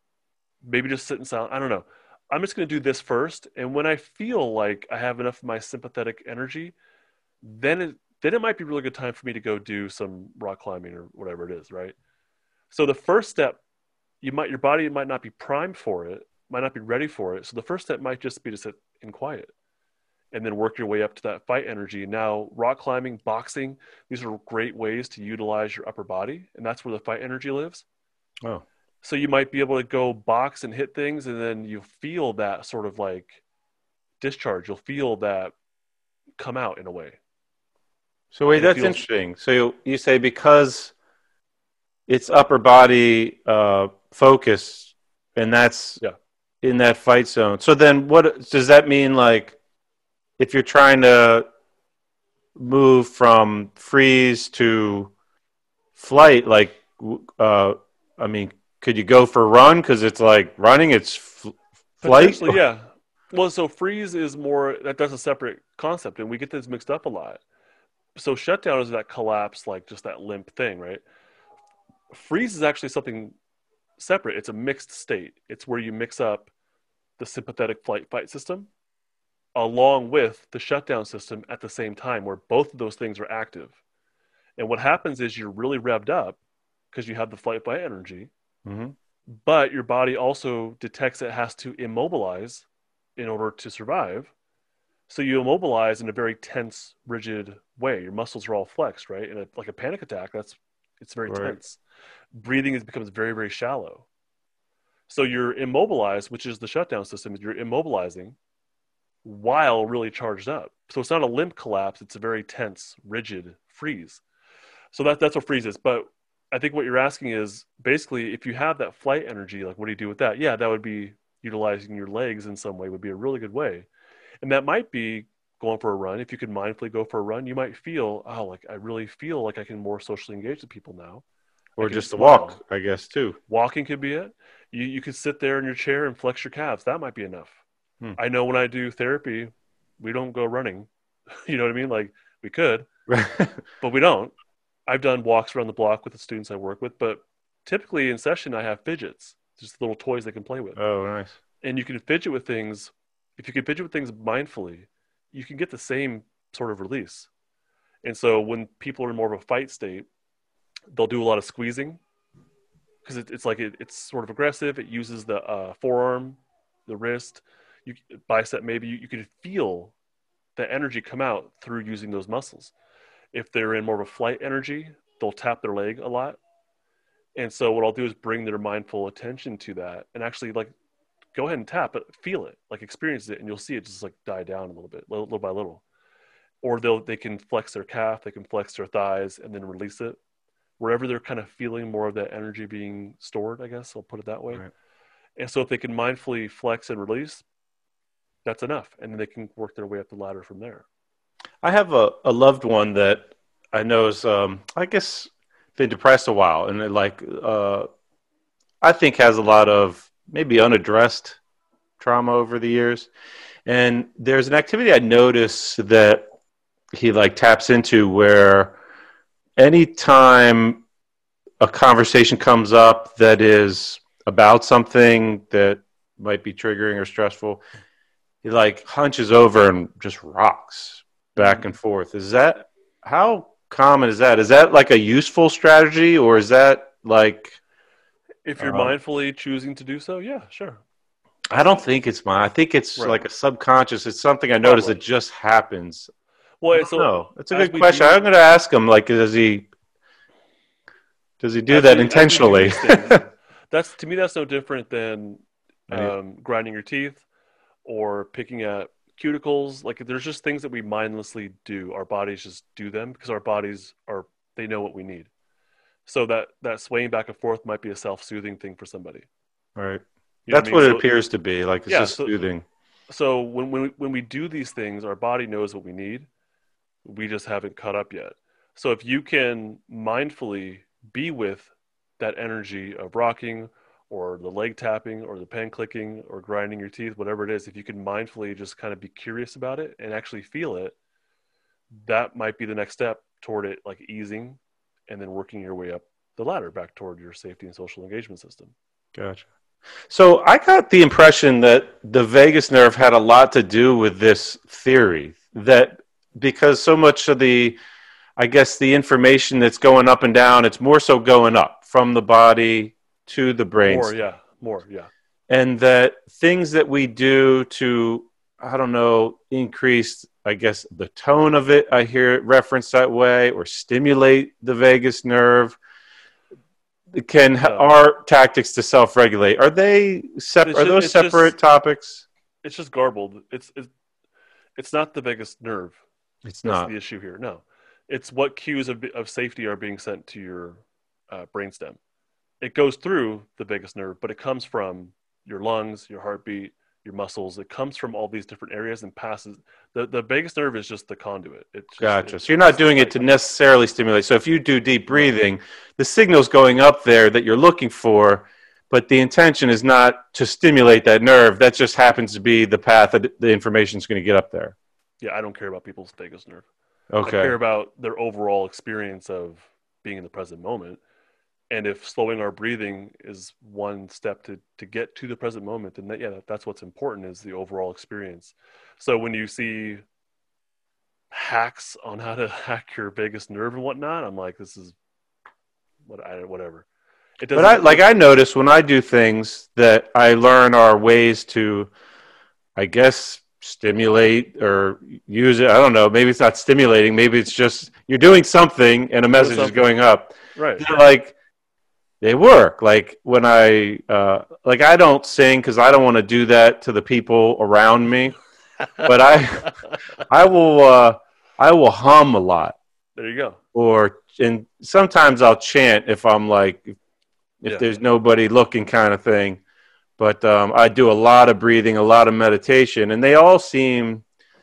maybe just sit in silence. I don't know. I'm just going to do this first. And when I feel like I have enough of my sympathetic energy, then it, then it might be a really good time for me to go do some rock climbing or whatever it is, right? So the first step, you might, your body might not be primed for it, might not be ready for it. So the first step might just be to sit in quiet and then work your way up to that fight energy. Now, rock climbing, boxing, these are great ways to utilize your upper body, and that's where the fight energy lives. Oh. So you might be able to go box and hit things, and then you feel that sort of like discharge. You'll feel that come out in a way. So wait, And it that's feels- interesting. So you, you say because it's upper body uh, focus, and that's Yeah. in that fight zone. So then what does that mean? Like if you're trying to move from freeze to flight, like, uh, I mean, could you go for a run? Because it's like running, it's f- flight. Potentially, yeah. Well, so freeze is more, that that's a separate concept, and we get this mixed up a lot. So shutdown is that collapse, like just that limp thing, right? Freeze is actually something separate. It's a mixed state. It's where you mix up the sympathetic flight fight system along with the shutdown system at the same time, where both of those things are active. And what happens is you're really revved up because you have the flight fight energy, Mm-hmm. but your body also detects it has to immobilize in order to survive. So you immobilize in a very tense, rigid way. Your muscles are all flexed, right? In a, like a panic attack, that's it's very Right. tense. Breathing is, becomes very, very shallow. So you're immobilized, which is the shutdown system. You're immobilizing while really charged up. So it's not a limp collapse. It's a very tense, rigid freeze. So that, that's what freeze is. But I think what you're asking is basically if you have that flight energy, like what do you do with that? Yeah, that would be utilizing your legs in some way would be a really good way. And that might be going for a run. If you could mindfully go for a run, you might feel, oh, like I really feel like I can more socially engage with people now. I Or can just a smile. walk, I guess, too. Walking could be it. You you could sit there in your chair and flex your calves. That might be enough. Hmm. I know when I do therapy, we don't go running. You know what I mean? Like we could, but we don't. I've done walks around the block with the students I work with, but typically in session I have fidgets, just little toys they can play with. Oh, nice. And you can fidget with things. If you can fidget with things mindfully, you can get the same sort of release. And so when people are in more of a fight state, they'll do a lot of squeezing because it, it's like it, it's sort of aggressive. It uses the uh, forearm, the wrist, you, bicep. Maybe you, you can feel the energy come out through using those muscles. If they're in more of a flight energy, they'll tap their leg a lot. And so what I'll do is bring their mindful attention to that and actually like go ahead and tap it, feel it, like experience it, and you'll see it just like die down a little bit, little, little by little. Or they'll they can flex their calf, they can flex their thighs, and then release it. Wherever they're kind of feeling more of that energy being stored, I guess I'll put it that way. Right. And so if they can mindfully flex and release, that's enough. And then they can work their way up the ladder from there. I have a, a loved one that I know is, um, I guess, been depressed a while, and it, like, uh, I think has a lot of maybe unaddressed trauma over the years. And there's an activity I noticed that he like taps into where anytime a conversation comes up that is about something that might be triggering or stressful, he like hunches over and just rocks back and forth. Is that, how common is that? Is that like a useful strategy, or is that like, If you're Um, mindfully choosing to do so, yeah, sure. I don't think it's mine. I think it's Right. like a subconscious. It's something I notice Probably. that just happens. Well, No, so it's a as good we question. do- I'm going to ask him, like, does he, Does he do As that we- as we do intentionally? these things, that's to me that's no different than Right. um, grinding your teeth or picking at cuticles. Like there's just things that we mindlessly do. Our bodies just do them because our bodies are they know what we need. So that that swaying back and forth might be a self-soothing thing for somebody. Right. You know That's I what mean? it So- appears to be. Like it's Yeah, just so- soothing. So when when we, when we do these things, our body knows what we need. We just haven't caught up yet. So if you can mindfully be with that energy of rocking or the leg tapping or the pen clicking or grinding your teeth, whatever it is, if you can mindfully just kind of be curious about it and actually feel it, that might be the next step toward it, like easing and then working your way up the ladder back toward your safety and social engagement system. Gotcha. So I got the impression that the vagus nerve had a lot to do with this theory, that because so much of the, I guess, the information that's going up and down, it's more so going up from the body to the brain. More, yeah, more, yeah. And that things that we do to, I don't know, increase, I guess, the tone of it, I hear it referenced that way, or stimulate the vagus nerve, can Yeah. are tactics to self-regulate. Are they separate? It's Are ju- those it's just- separate topics? It's just garbled. It's it's, it's not the biggest nerve. It's That's not. the issue here. No, it's what cues of, of safety are being sent to your uh, brainstem. It goes through the biggest nerve, but it comes from your lungs, your heartbeat, your muscles. It comes from all these different areas and passes. The the vagus nerve is just the conduit. It's just, Gotcha. it's So you're not just doing it like- to necessarily stimulate. So if you do deep breathing, the signal's going up there that you're looking for, but the intention is not to stimulate that nerve. That just happens to be the path that the information's going to get up there. Yeah, I don't care about people's vagus nerve. I Okay. care about their overall experience of being in the present moment. And if slowing our breathing is one step to, to get to the present moment, then that, yeah, that's what's important is the overall experience. So when you see hacks on how to hack your vagus nerve and whatnot, I'm like, this is what I whatever. It But I, like I notice when I do things that I learn are ways to, I guess, stimulate or use it. I don't know. Maybe it's not stimulating. Maybe it's just you're doing something and a message is something. going up. right. They're like they work. Like when I uh, like I don't sing because I don't want to do that to the people around me. But I I will uh, I will hum a lot, There you go. or and sometimes I'll chant if I'm like if Yeah. there's nobody looking kind of thing. But um, I do a lot of breathing, a lot of meditation, and they all seem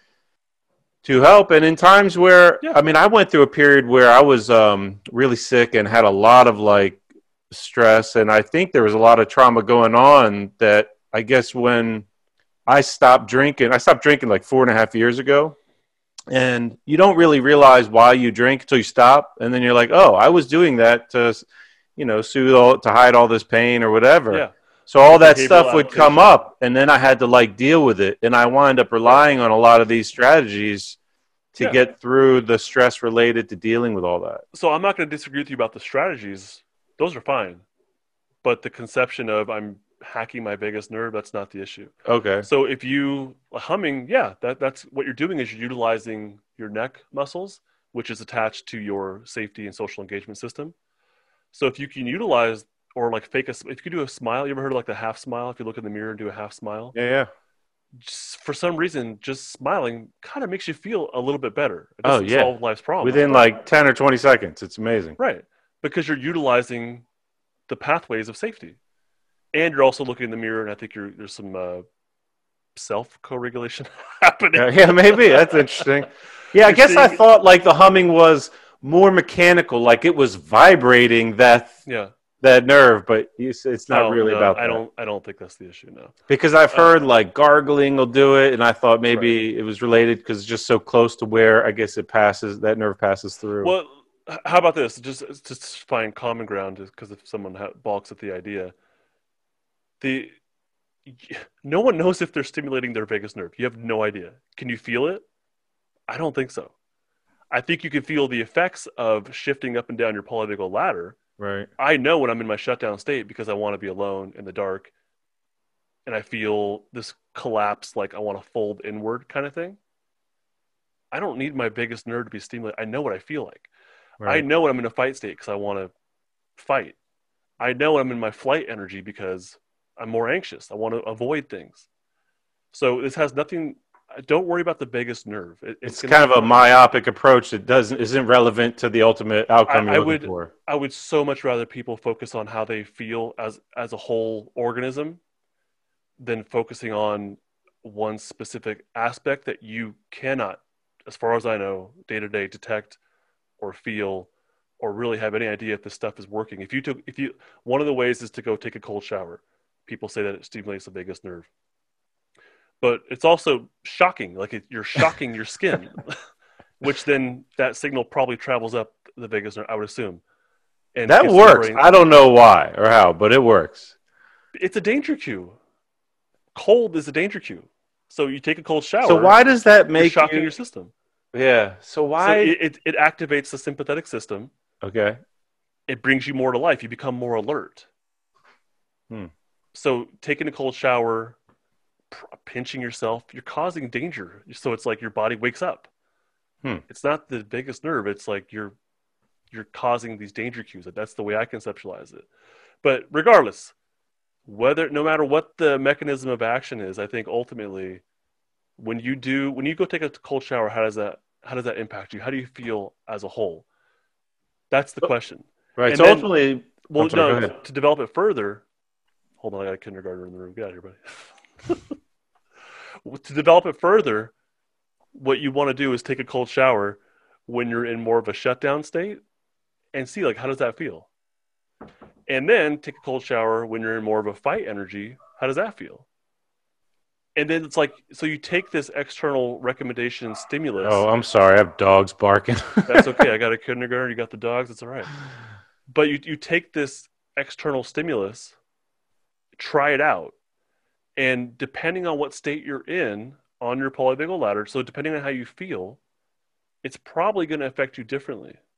to help. And in times where, Yeah. I mean, I went through a period where I was um, really sick and had a lot of like stress, and I think there was a lot of trauma going on that I guess when I stopped drinking, I stopped drinking like four and a half years ago. And you don't really realize why you drink until you stop. And then you're like, oh, I was doing that to, you know, soothe all, to hide all this pain or whatever. Yeah. So all that Behavioral stuff would come adaptation. up, and then I had to like deal with it. And I wound up relying on a lot of these strategies to Yeah. get through the stress related to dealing with all that. So I'm not going to disagree with you about the strategies. Those are fine. But the conception of I'm hacking my vagus nerve, that's not the issue. Okay. So if you humming, yeah, that, that's what you're doing is you're utilizing your neck muscles, which is attached to your safety and social engagement system. So if you can utilize or like fake a, if you could do a smile, you ever heard of like the half smile? If you look in the mirror and do a half smile, Yeah, yeah. just for some reason, just smiling kind of makes you feel a little bit better. It Oh, doesn't yeah. solve life's problems. Within but- like ten or twenty seconds. It's amazing. Right. Because you're utilizing the pathways of safety. And you're also looking in the mirror, and I think you're, there's some uh, self co-regulation happening. Yeah, yeah, maybe. That's interesting. Yeah, I You're guess I seeing- thought like the humming was more mechanical, like it was vibrating that Yeah. that nerve, but you s- it's not No, really no, about I that. don't. I don't think that's the issue. No. Because I've Uh, heard like gargling will do it, and I thought maybe it was related because it's just so close to where I guess it passes, that nerve passes through. Well, h- how about this? Just just find common ground, because if someone ha- balks at the idea, the no one knows if they're stimulating their vagus nerve. You have no idea. Can you feel it? I don't think so. I think you can feel the effects of shifting up and down your polyvagal ladder. Right. I know when I'm in my shutdown state because I want to be alone in the dark, and I feel this collapse, like I want to fold inward kind of thing. I don't need my biggest nerve to be stimulated. I know what I feel like. I Right. know when I'm in a fight state because I want to fight. I know I'm in my flight energy because I'm more anxious. I want to avoid things. So this has nothing. Don't worry about the vagus nerve. It, It's, it's kind of a myopic approach that doesn't isn't relevant to the ultimate outcome I, you're I looking would, for. I would so much rather people focus on how they feel as as a whole organism than focusing on one specific aspect that you cannot, as far as I know, day to day detect or feel or really have any idea if this stuff is working. If you took, if you, one of the ways is to go take a cold shower. People say that it stimulates the vagus nerve, but it's also shocking. Like it, you're shocking your skin, which then that signal probably travels up the vagus nerve, I would assume. And That gets to the works. brain. I don't know why or how, but it works. It's a danger cue. Cold is a danger cue. So you take a cold shower. So why does that you're make shocking you... your system? Yeah. So why? So it, it, it activates the sympathetic system. Okay. It brings you more to life. You become more alert. Hmm. So taking a cold shower, p- pinching yourself, you're causing danger. So it's like your body wakes up. Hmm. It's not the vagus nerve. It's like you're you're causing these danger cues. That's the way I conceptualize it. But regardless, whether no matter what the mechanism of action is, I think ultimately, when you do when you go take a cold shower, how does that how does that impact you? How do you feel as a whole? That's the question. Right. And so then, ultimately, well, I'm sorry, go no, ahead. to develop it further. Hold on, I got a kindergartner in the room. Get out of here, buddy. To develop it further, what you want to do is take a cold shower when you're in more of a shutdown state and see, like, how does that feel? And then take a cold shower when you're in more of a fight energy. How does that feel? And then it's like, so you take this external recommendation stimulus. Oh, I'm sorry. I have dogs barking. That's okay. I got a kindergarten. You got the dogs. It's all right. But you, you take this external stimulus, try it out. And depending on what state you're in on your polyvagal ladder, so depending on how you feel, it's probably going to affect you differently. Does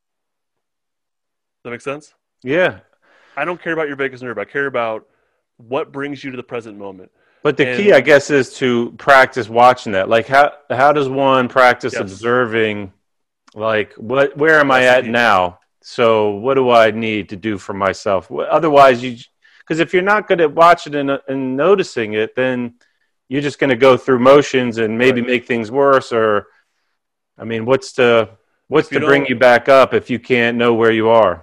that make sense? Yeah. I don't care about your vagus nerve. I care about what brings you to the present moment. But the And- key, I guess, is to practice watching that. Like, how how does one practice Yes. observing, like, what where am I That's the at key. now? So what do I need to do for myself? Wh- Otherwise, you, because if you're not good at watching and, uh, and noticing it, then you're just going to go through motions and maybe Right. make things worse. Or, I mean, what's to what's If you to bring don't- you back up if you can't know where you are?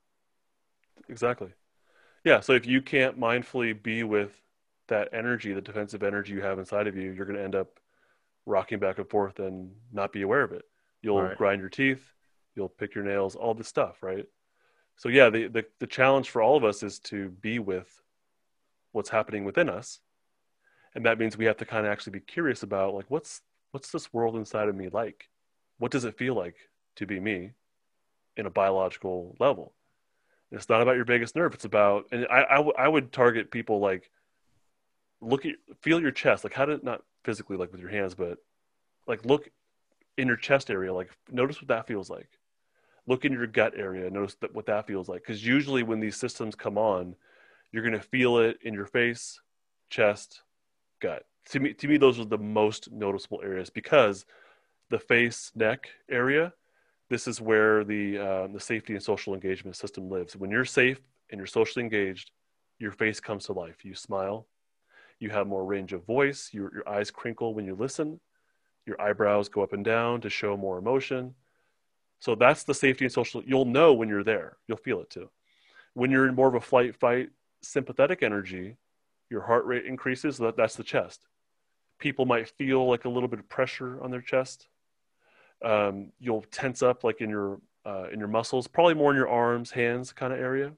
Exactly. Yeah. So if you can't mindfully be with that energy, the defensive energy you have inside of you, you're going to end up rocking back and forth and not be aware of it. You'll Right. grind your teeth, you'll pick your nails, all this stuff, right? So yeah, the, the the challenge for all of us is to be with what's happening within us. And that means we have to kind of actually be curious about, like, what's what's this world inside of me like? What does it feel like to be me in a biological level? And it's not about your vagus nerve. It's about, and I, I, w- I would target people like, look at, feel your chest. Like, how to, not physically like with your hands, but like look in your chest area. Like, notice what that feels like. Look in your gut area. Notice that, what that feels like. Because usually when these systems come on, you're going to feel it in your face, chest, gut. To me, to me, those are the most noticeable areas, because the face, neck area, this is where the uh, the safety and social engagement system lives. When you're safe and you're socially engaged, your face comes to life. You smile. You have more range of voice. Your, your eyes crinkle when you listen. Your eyebrows go up and down to show more emotion. So that's the safety and social. You'll know when you're there. You'll feel it too. When you're in more of a flight, fight, sympathetic energy, your heart rate increases. So that, that's the chest. People might feel like a little bit of pressure on their chest. Um, you'll tense up like in your uh, in your muscles, probably more in your arms, hands kind of area.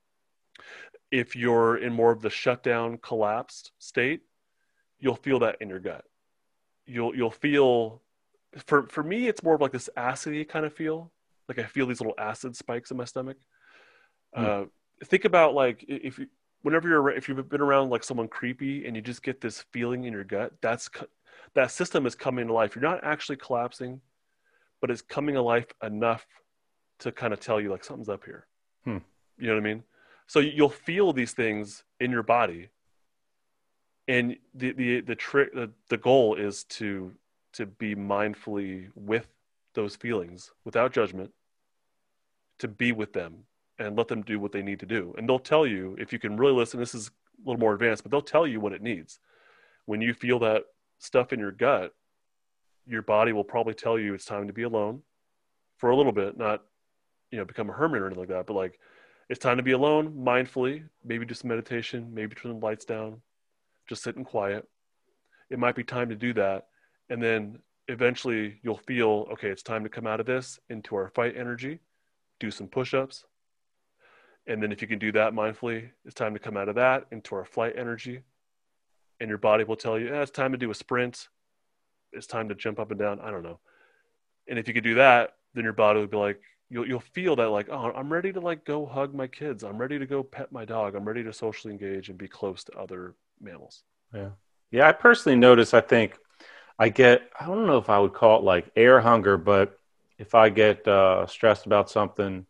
If you're in more of the shutdown, collapsed state, you'll feel that in your gut. You'll you'll feel, for for me, it's more of like this acidy kind of feel. Like I feel these little acid spikes in my stomach. Mm. Uh, think about like if you, whenever you're if you've been around like someone creepy and you just get this feeling in your gut. That's that system is coming to life. You're not actually collapsing, but it's coming to life enough to kind of tell you like something's up here. Hmm. You know what I mean? So you'll feel these things in your body, and the the the trick the, the goal is to to be mindfully with those feelings without judgment, to be with them and let them do what they need to do. And they'll tell you, if you can really listen, this is a little more advanced, but they'll tell you what it needs. When you feel that stuff in your gut, your body will probably tell you it's time to be alone for a little bit, not, you know, become a hermit or anything like that, but like, it's time to be alone mindfully, maybe do some meditation, maybe turn the lights down, just sit in quiet. It might be time to do that. And then eventually you'll feel, okay, it's time to come out of this into our fight energy, do some push-ups. And then if you can do that mindfully, it's time to come out of that into our flight energy. And your body will tell you, eh, it's time to do a sprint. It's time to jump up and down. I don't know. And if you could do that, then your body will be like, you'll you'll feel that like, oh, I'm ready to like go hug my kids. I'm ready to go pet my dog. I'm ready to socially engage and be close to other mammals. Yeah. Yeah. I personally notice, I think I get, I don't know if I would call it like air hunger, but if I get uh, stressed about something,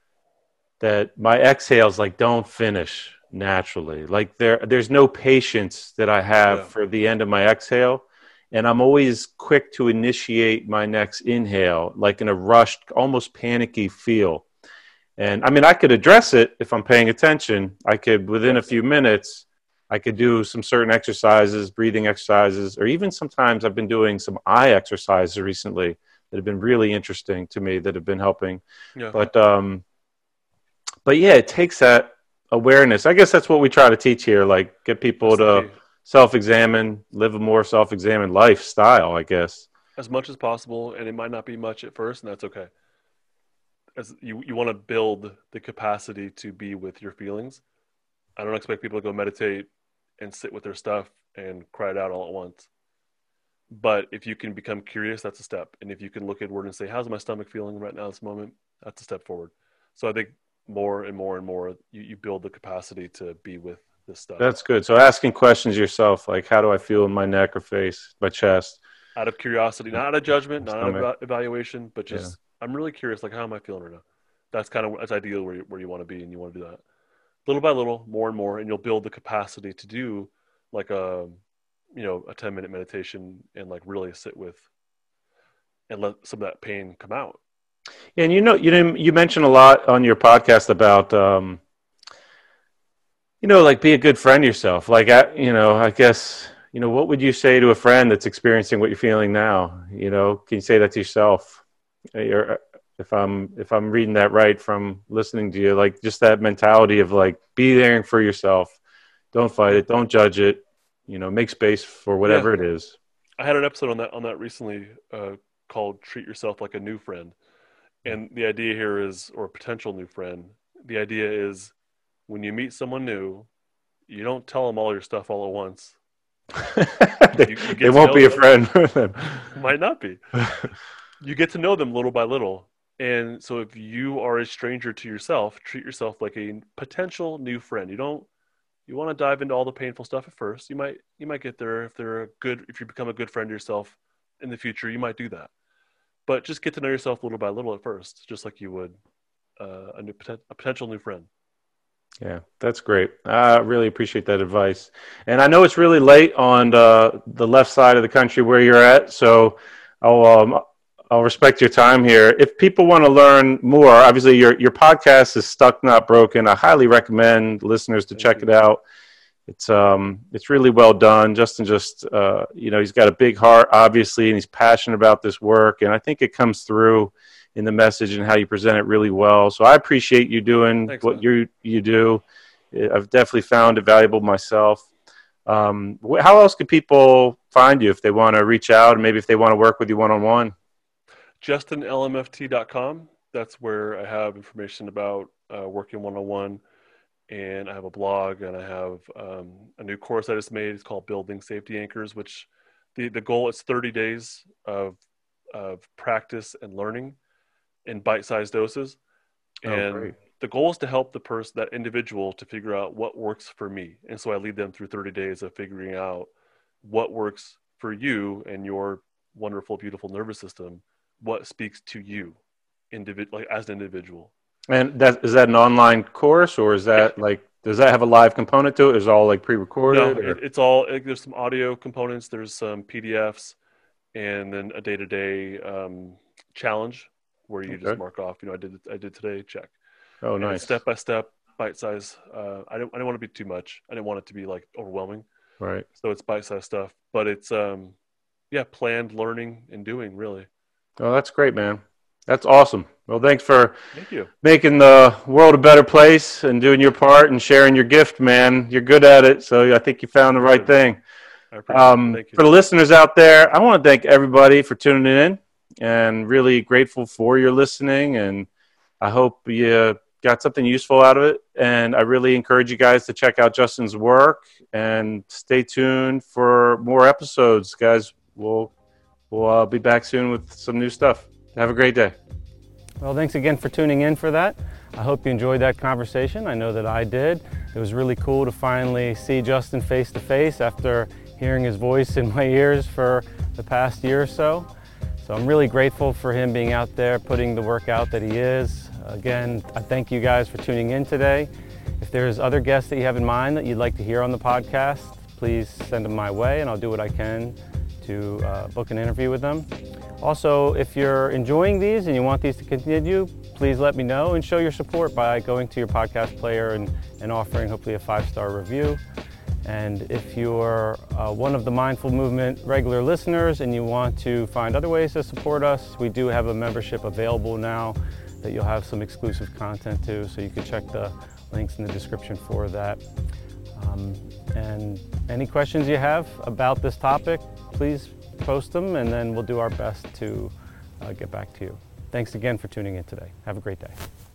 that my exhales like don't finish naturally. Like there, there's no patience that I have Yeah. for the end of my exhale. And I'm always quick to initiate my next inhale, like in a rushed, almost panicky feel. And I mean, I could address it if I'm paying attention. I could, within a few minutes, I could do some certain exercises, breathing exercises, or even sometimes I've been doing some eye exercises recently that have been really interesting to me, that have been helping. Yeah. But, um, but yeah, it takes that awareness. I guess that's what we try to teach here, like get people That's the to key. self-examine, live a more self-examined lifestyle, I guess. As much as possible, and it might not be much at first, and that's okay. As you, you want to build the capacity to be with your feelings. I don't expect people to go meditate and sit with their stuff and cry it out all at once. But if you can become curious, that's a step. And if you can look inward and say, how's my stomach feeling right now, this moment, that's a step forward. So I think more and more and more, you, you build the capacity to be with this stuff. That's good. So asking questions yourself, like how do I feel in my neck or face, my chest? Out of curiosity, not out of judgment, not out of Stomach. eva- evaluation, but just, Yeah. I'm really curious, like, how am I feeling right now? That's kind of, that's ideal where you, where you want to be, and you want to do that. Little by little, more and more, and you'll build the capacity to do like a, you know, a ten minute meditation and like really sit with and let some of that pain come out. And you know, you know, you mentioned a lot on your podcast about, um, you know, like be a good friend to yourself. Like, I, you know, I guess, you know, what would you say to a friend that's experiencing what you're feeling now? You know, can you say that to yourself? You're, if I'm if I'm reading that right from listening to you, like just that mentality of like be there for yourself, don't fight it, don't judge it, you know, make space for whatever Yeah. it is. I had an episode on that on that recently uh, called "Treat Yourself Like a New Friend," and the idea here is, or a potential new friend. The idea is, when you meet someone new, you don't tell them all your stuff all at once. they, You- you get they to won't know be a them. friend. Might not be. You get to know them little by little. And so if you are a stranger to yourself, treat yourself like a potential new friend. You don't you want to dive into all the painful stuff at first. You might you might get there if they're a good if you become a good friend to yourself in the future, you might do that. But just get to know yourself little by little at first, just like you would uh, a new a potential new friend. Yeah, that's great. I really appreciate that advice. And I know it's really late on the, the left side of the country where you're at, so I'll um, I'll respect your time here. If people want to learn more, obviously your your podcast is Stuck Not Broken. I highly recommend listeners to Thank check you. it out. It's um it's really well done. Justin just uh you know, he's got a big heart obviously, and he's passionate about this work, and I think it comes through in the message and how you present it really well. So I appreciate you doing Thanks, what man. you you do. I've definitely found it valuable myself. Um, wh- how else could people find you if they want to reach out, and maybe if they want to work with you one-on-one? Justin L M F T dot com. That's where I have information about uh, working one-on-one. And I have a blog, and I have um, a new course I just made. It's called Building Safety Anchors, which the, the goal is thirty days of of practice and learning in bite-sized doses. Oh, And great. the goal is to help the person, that individual, to figure out what works for me. And so I lead them through thirty days of figuring out what works for you and your wonderful, beautiful nervous system, what speaks to you individ- like as an individual. And that is that an online course, or is that like, does that have a live component to it? Is it all like No, pre-recorded? or- it, it's all, it, there's some audio components, there's some P D Fs, and then a day-to-day um, challenge where you Okay. just mark off, you know, I did I did today, check. Oh, And nice. it's step by step, bite size. Uh, I don't I don't want to be too much. I didn't want it to be like overwhelming. Right. So it's bite size stuff, but it's um, yeah, planned learning and doing really. Oh, that's great, man. That's awesome. Well, thanks for Thank you. making the world a better place and doing your part and sharing your gift, man. You're good at it, so I think you found the right thing. I appreciate Um, it. Thank you. for the listeners out there, I want to thank everybody for tuning in and really grateful for your listening. And I hope you got something useful out of it. And I really encourage you guys to check out Justin's work and stay tuned for more episodes, guys. We'll, we'll uh, be back soon with some new stuff. Have a great day. Well, thanks again for tuning in for that. I hope you enjoyed that conversation. I know that I did. It was really cool to finally see Justin face to face after hearing his voice in my ears for the past year or so. So I'm really grateful for him being out there, putting the work out that he is. Again, I thank you guys for tuning in today. If there's other guests that you have in mind that you'd like to hear on the podcast, please send them my way and I'll do what I can to uh, book an interview with them. Also, if you're enjoying these and you want these to continue, please let me know and show your support by going to your podcast player and, and offering hopefully a five-star review. And if you're uh, one of the Mindful Movement regular listeners and you want to find other ways to support us, we do have a membership available now that you'll have some exclusive content to, so you can check the links in the description for that. Um, and any questions you have about this topic, please post them and then we'll do our best to uh, get back to you. Thanks again for tuning in today. Have a great day.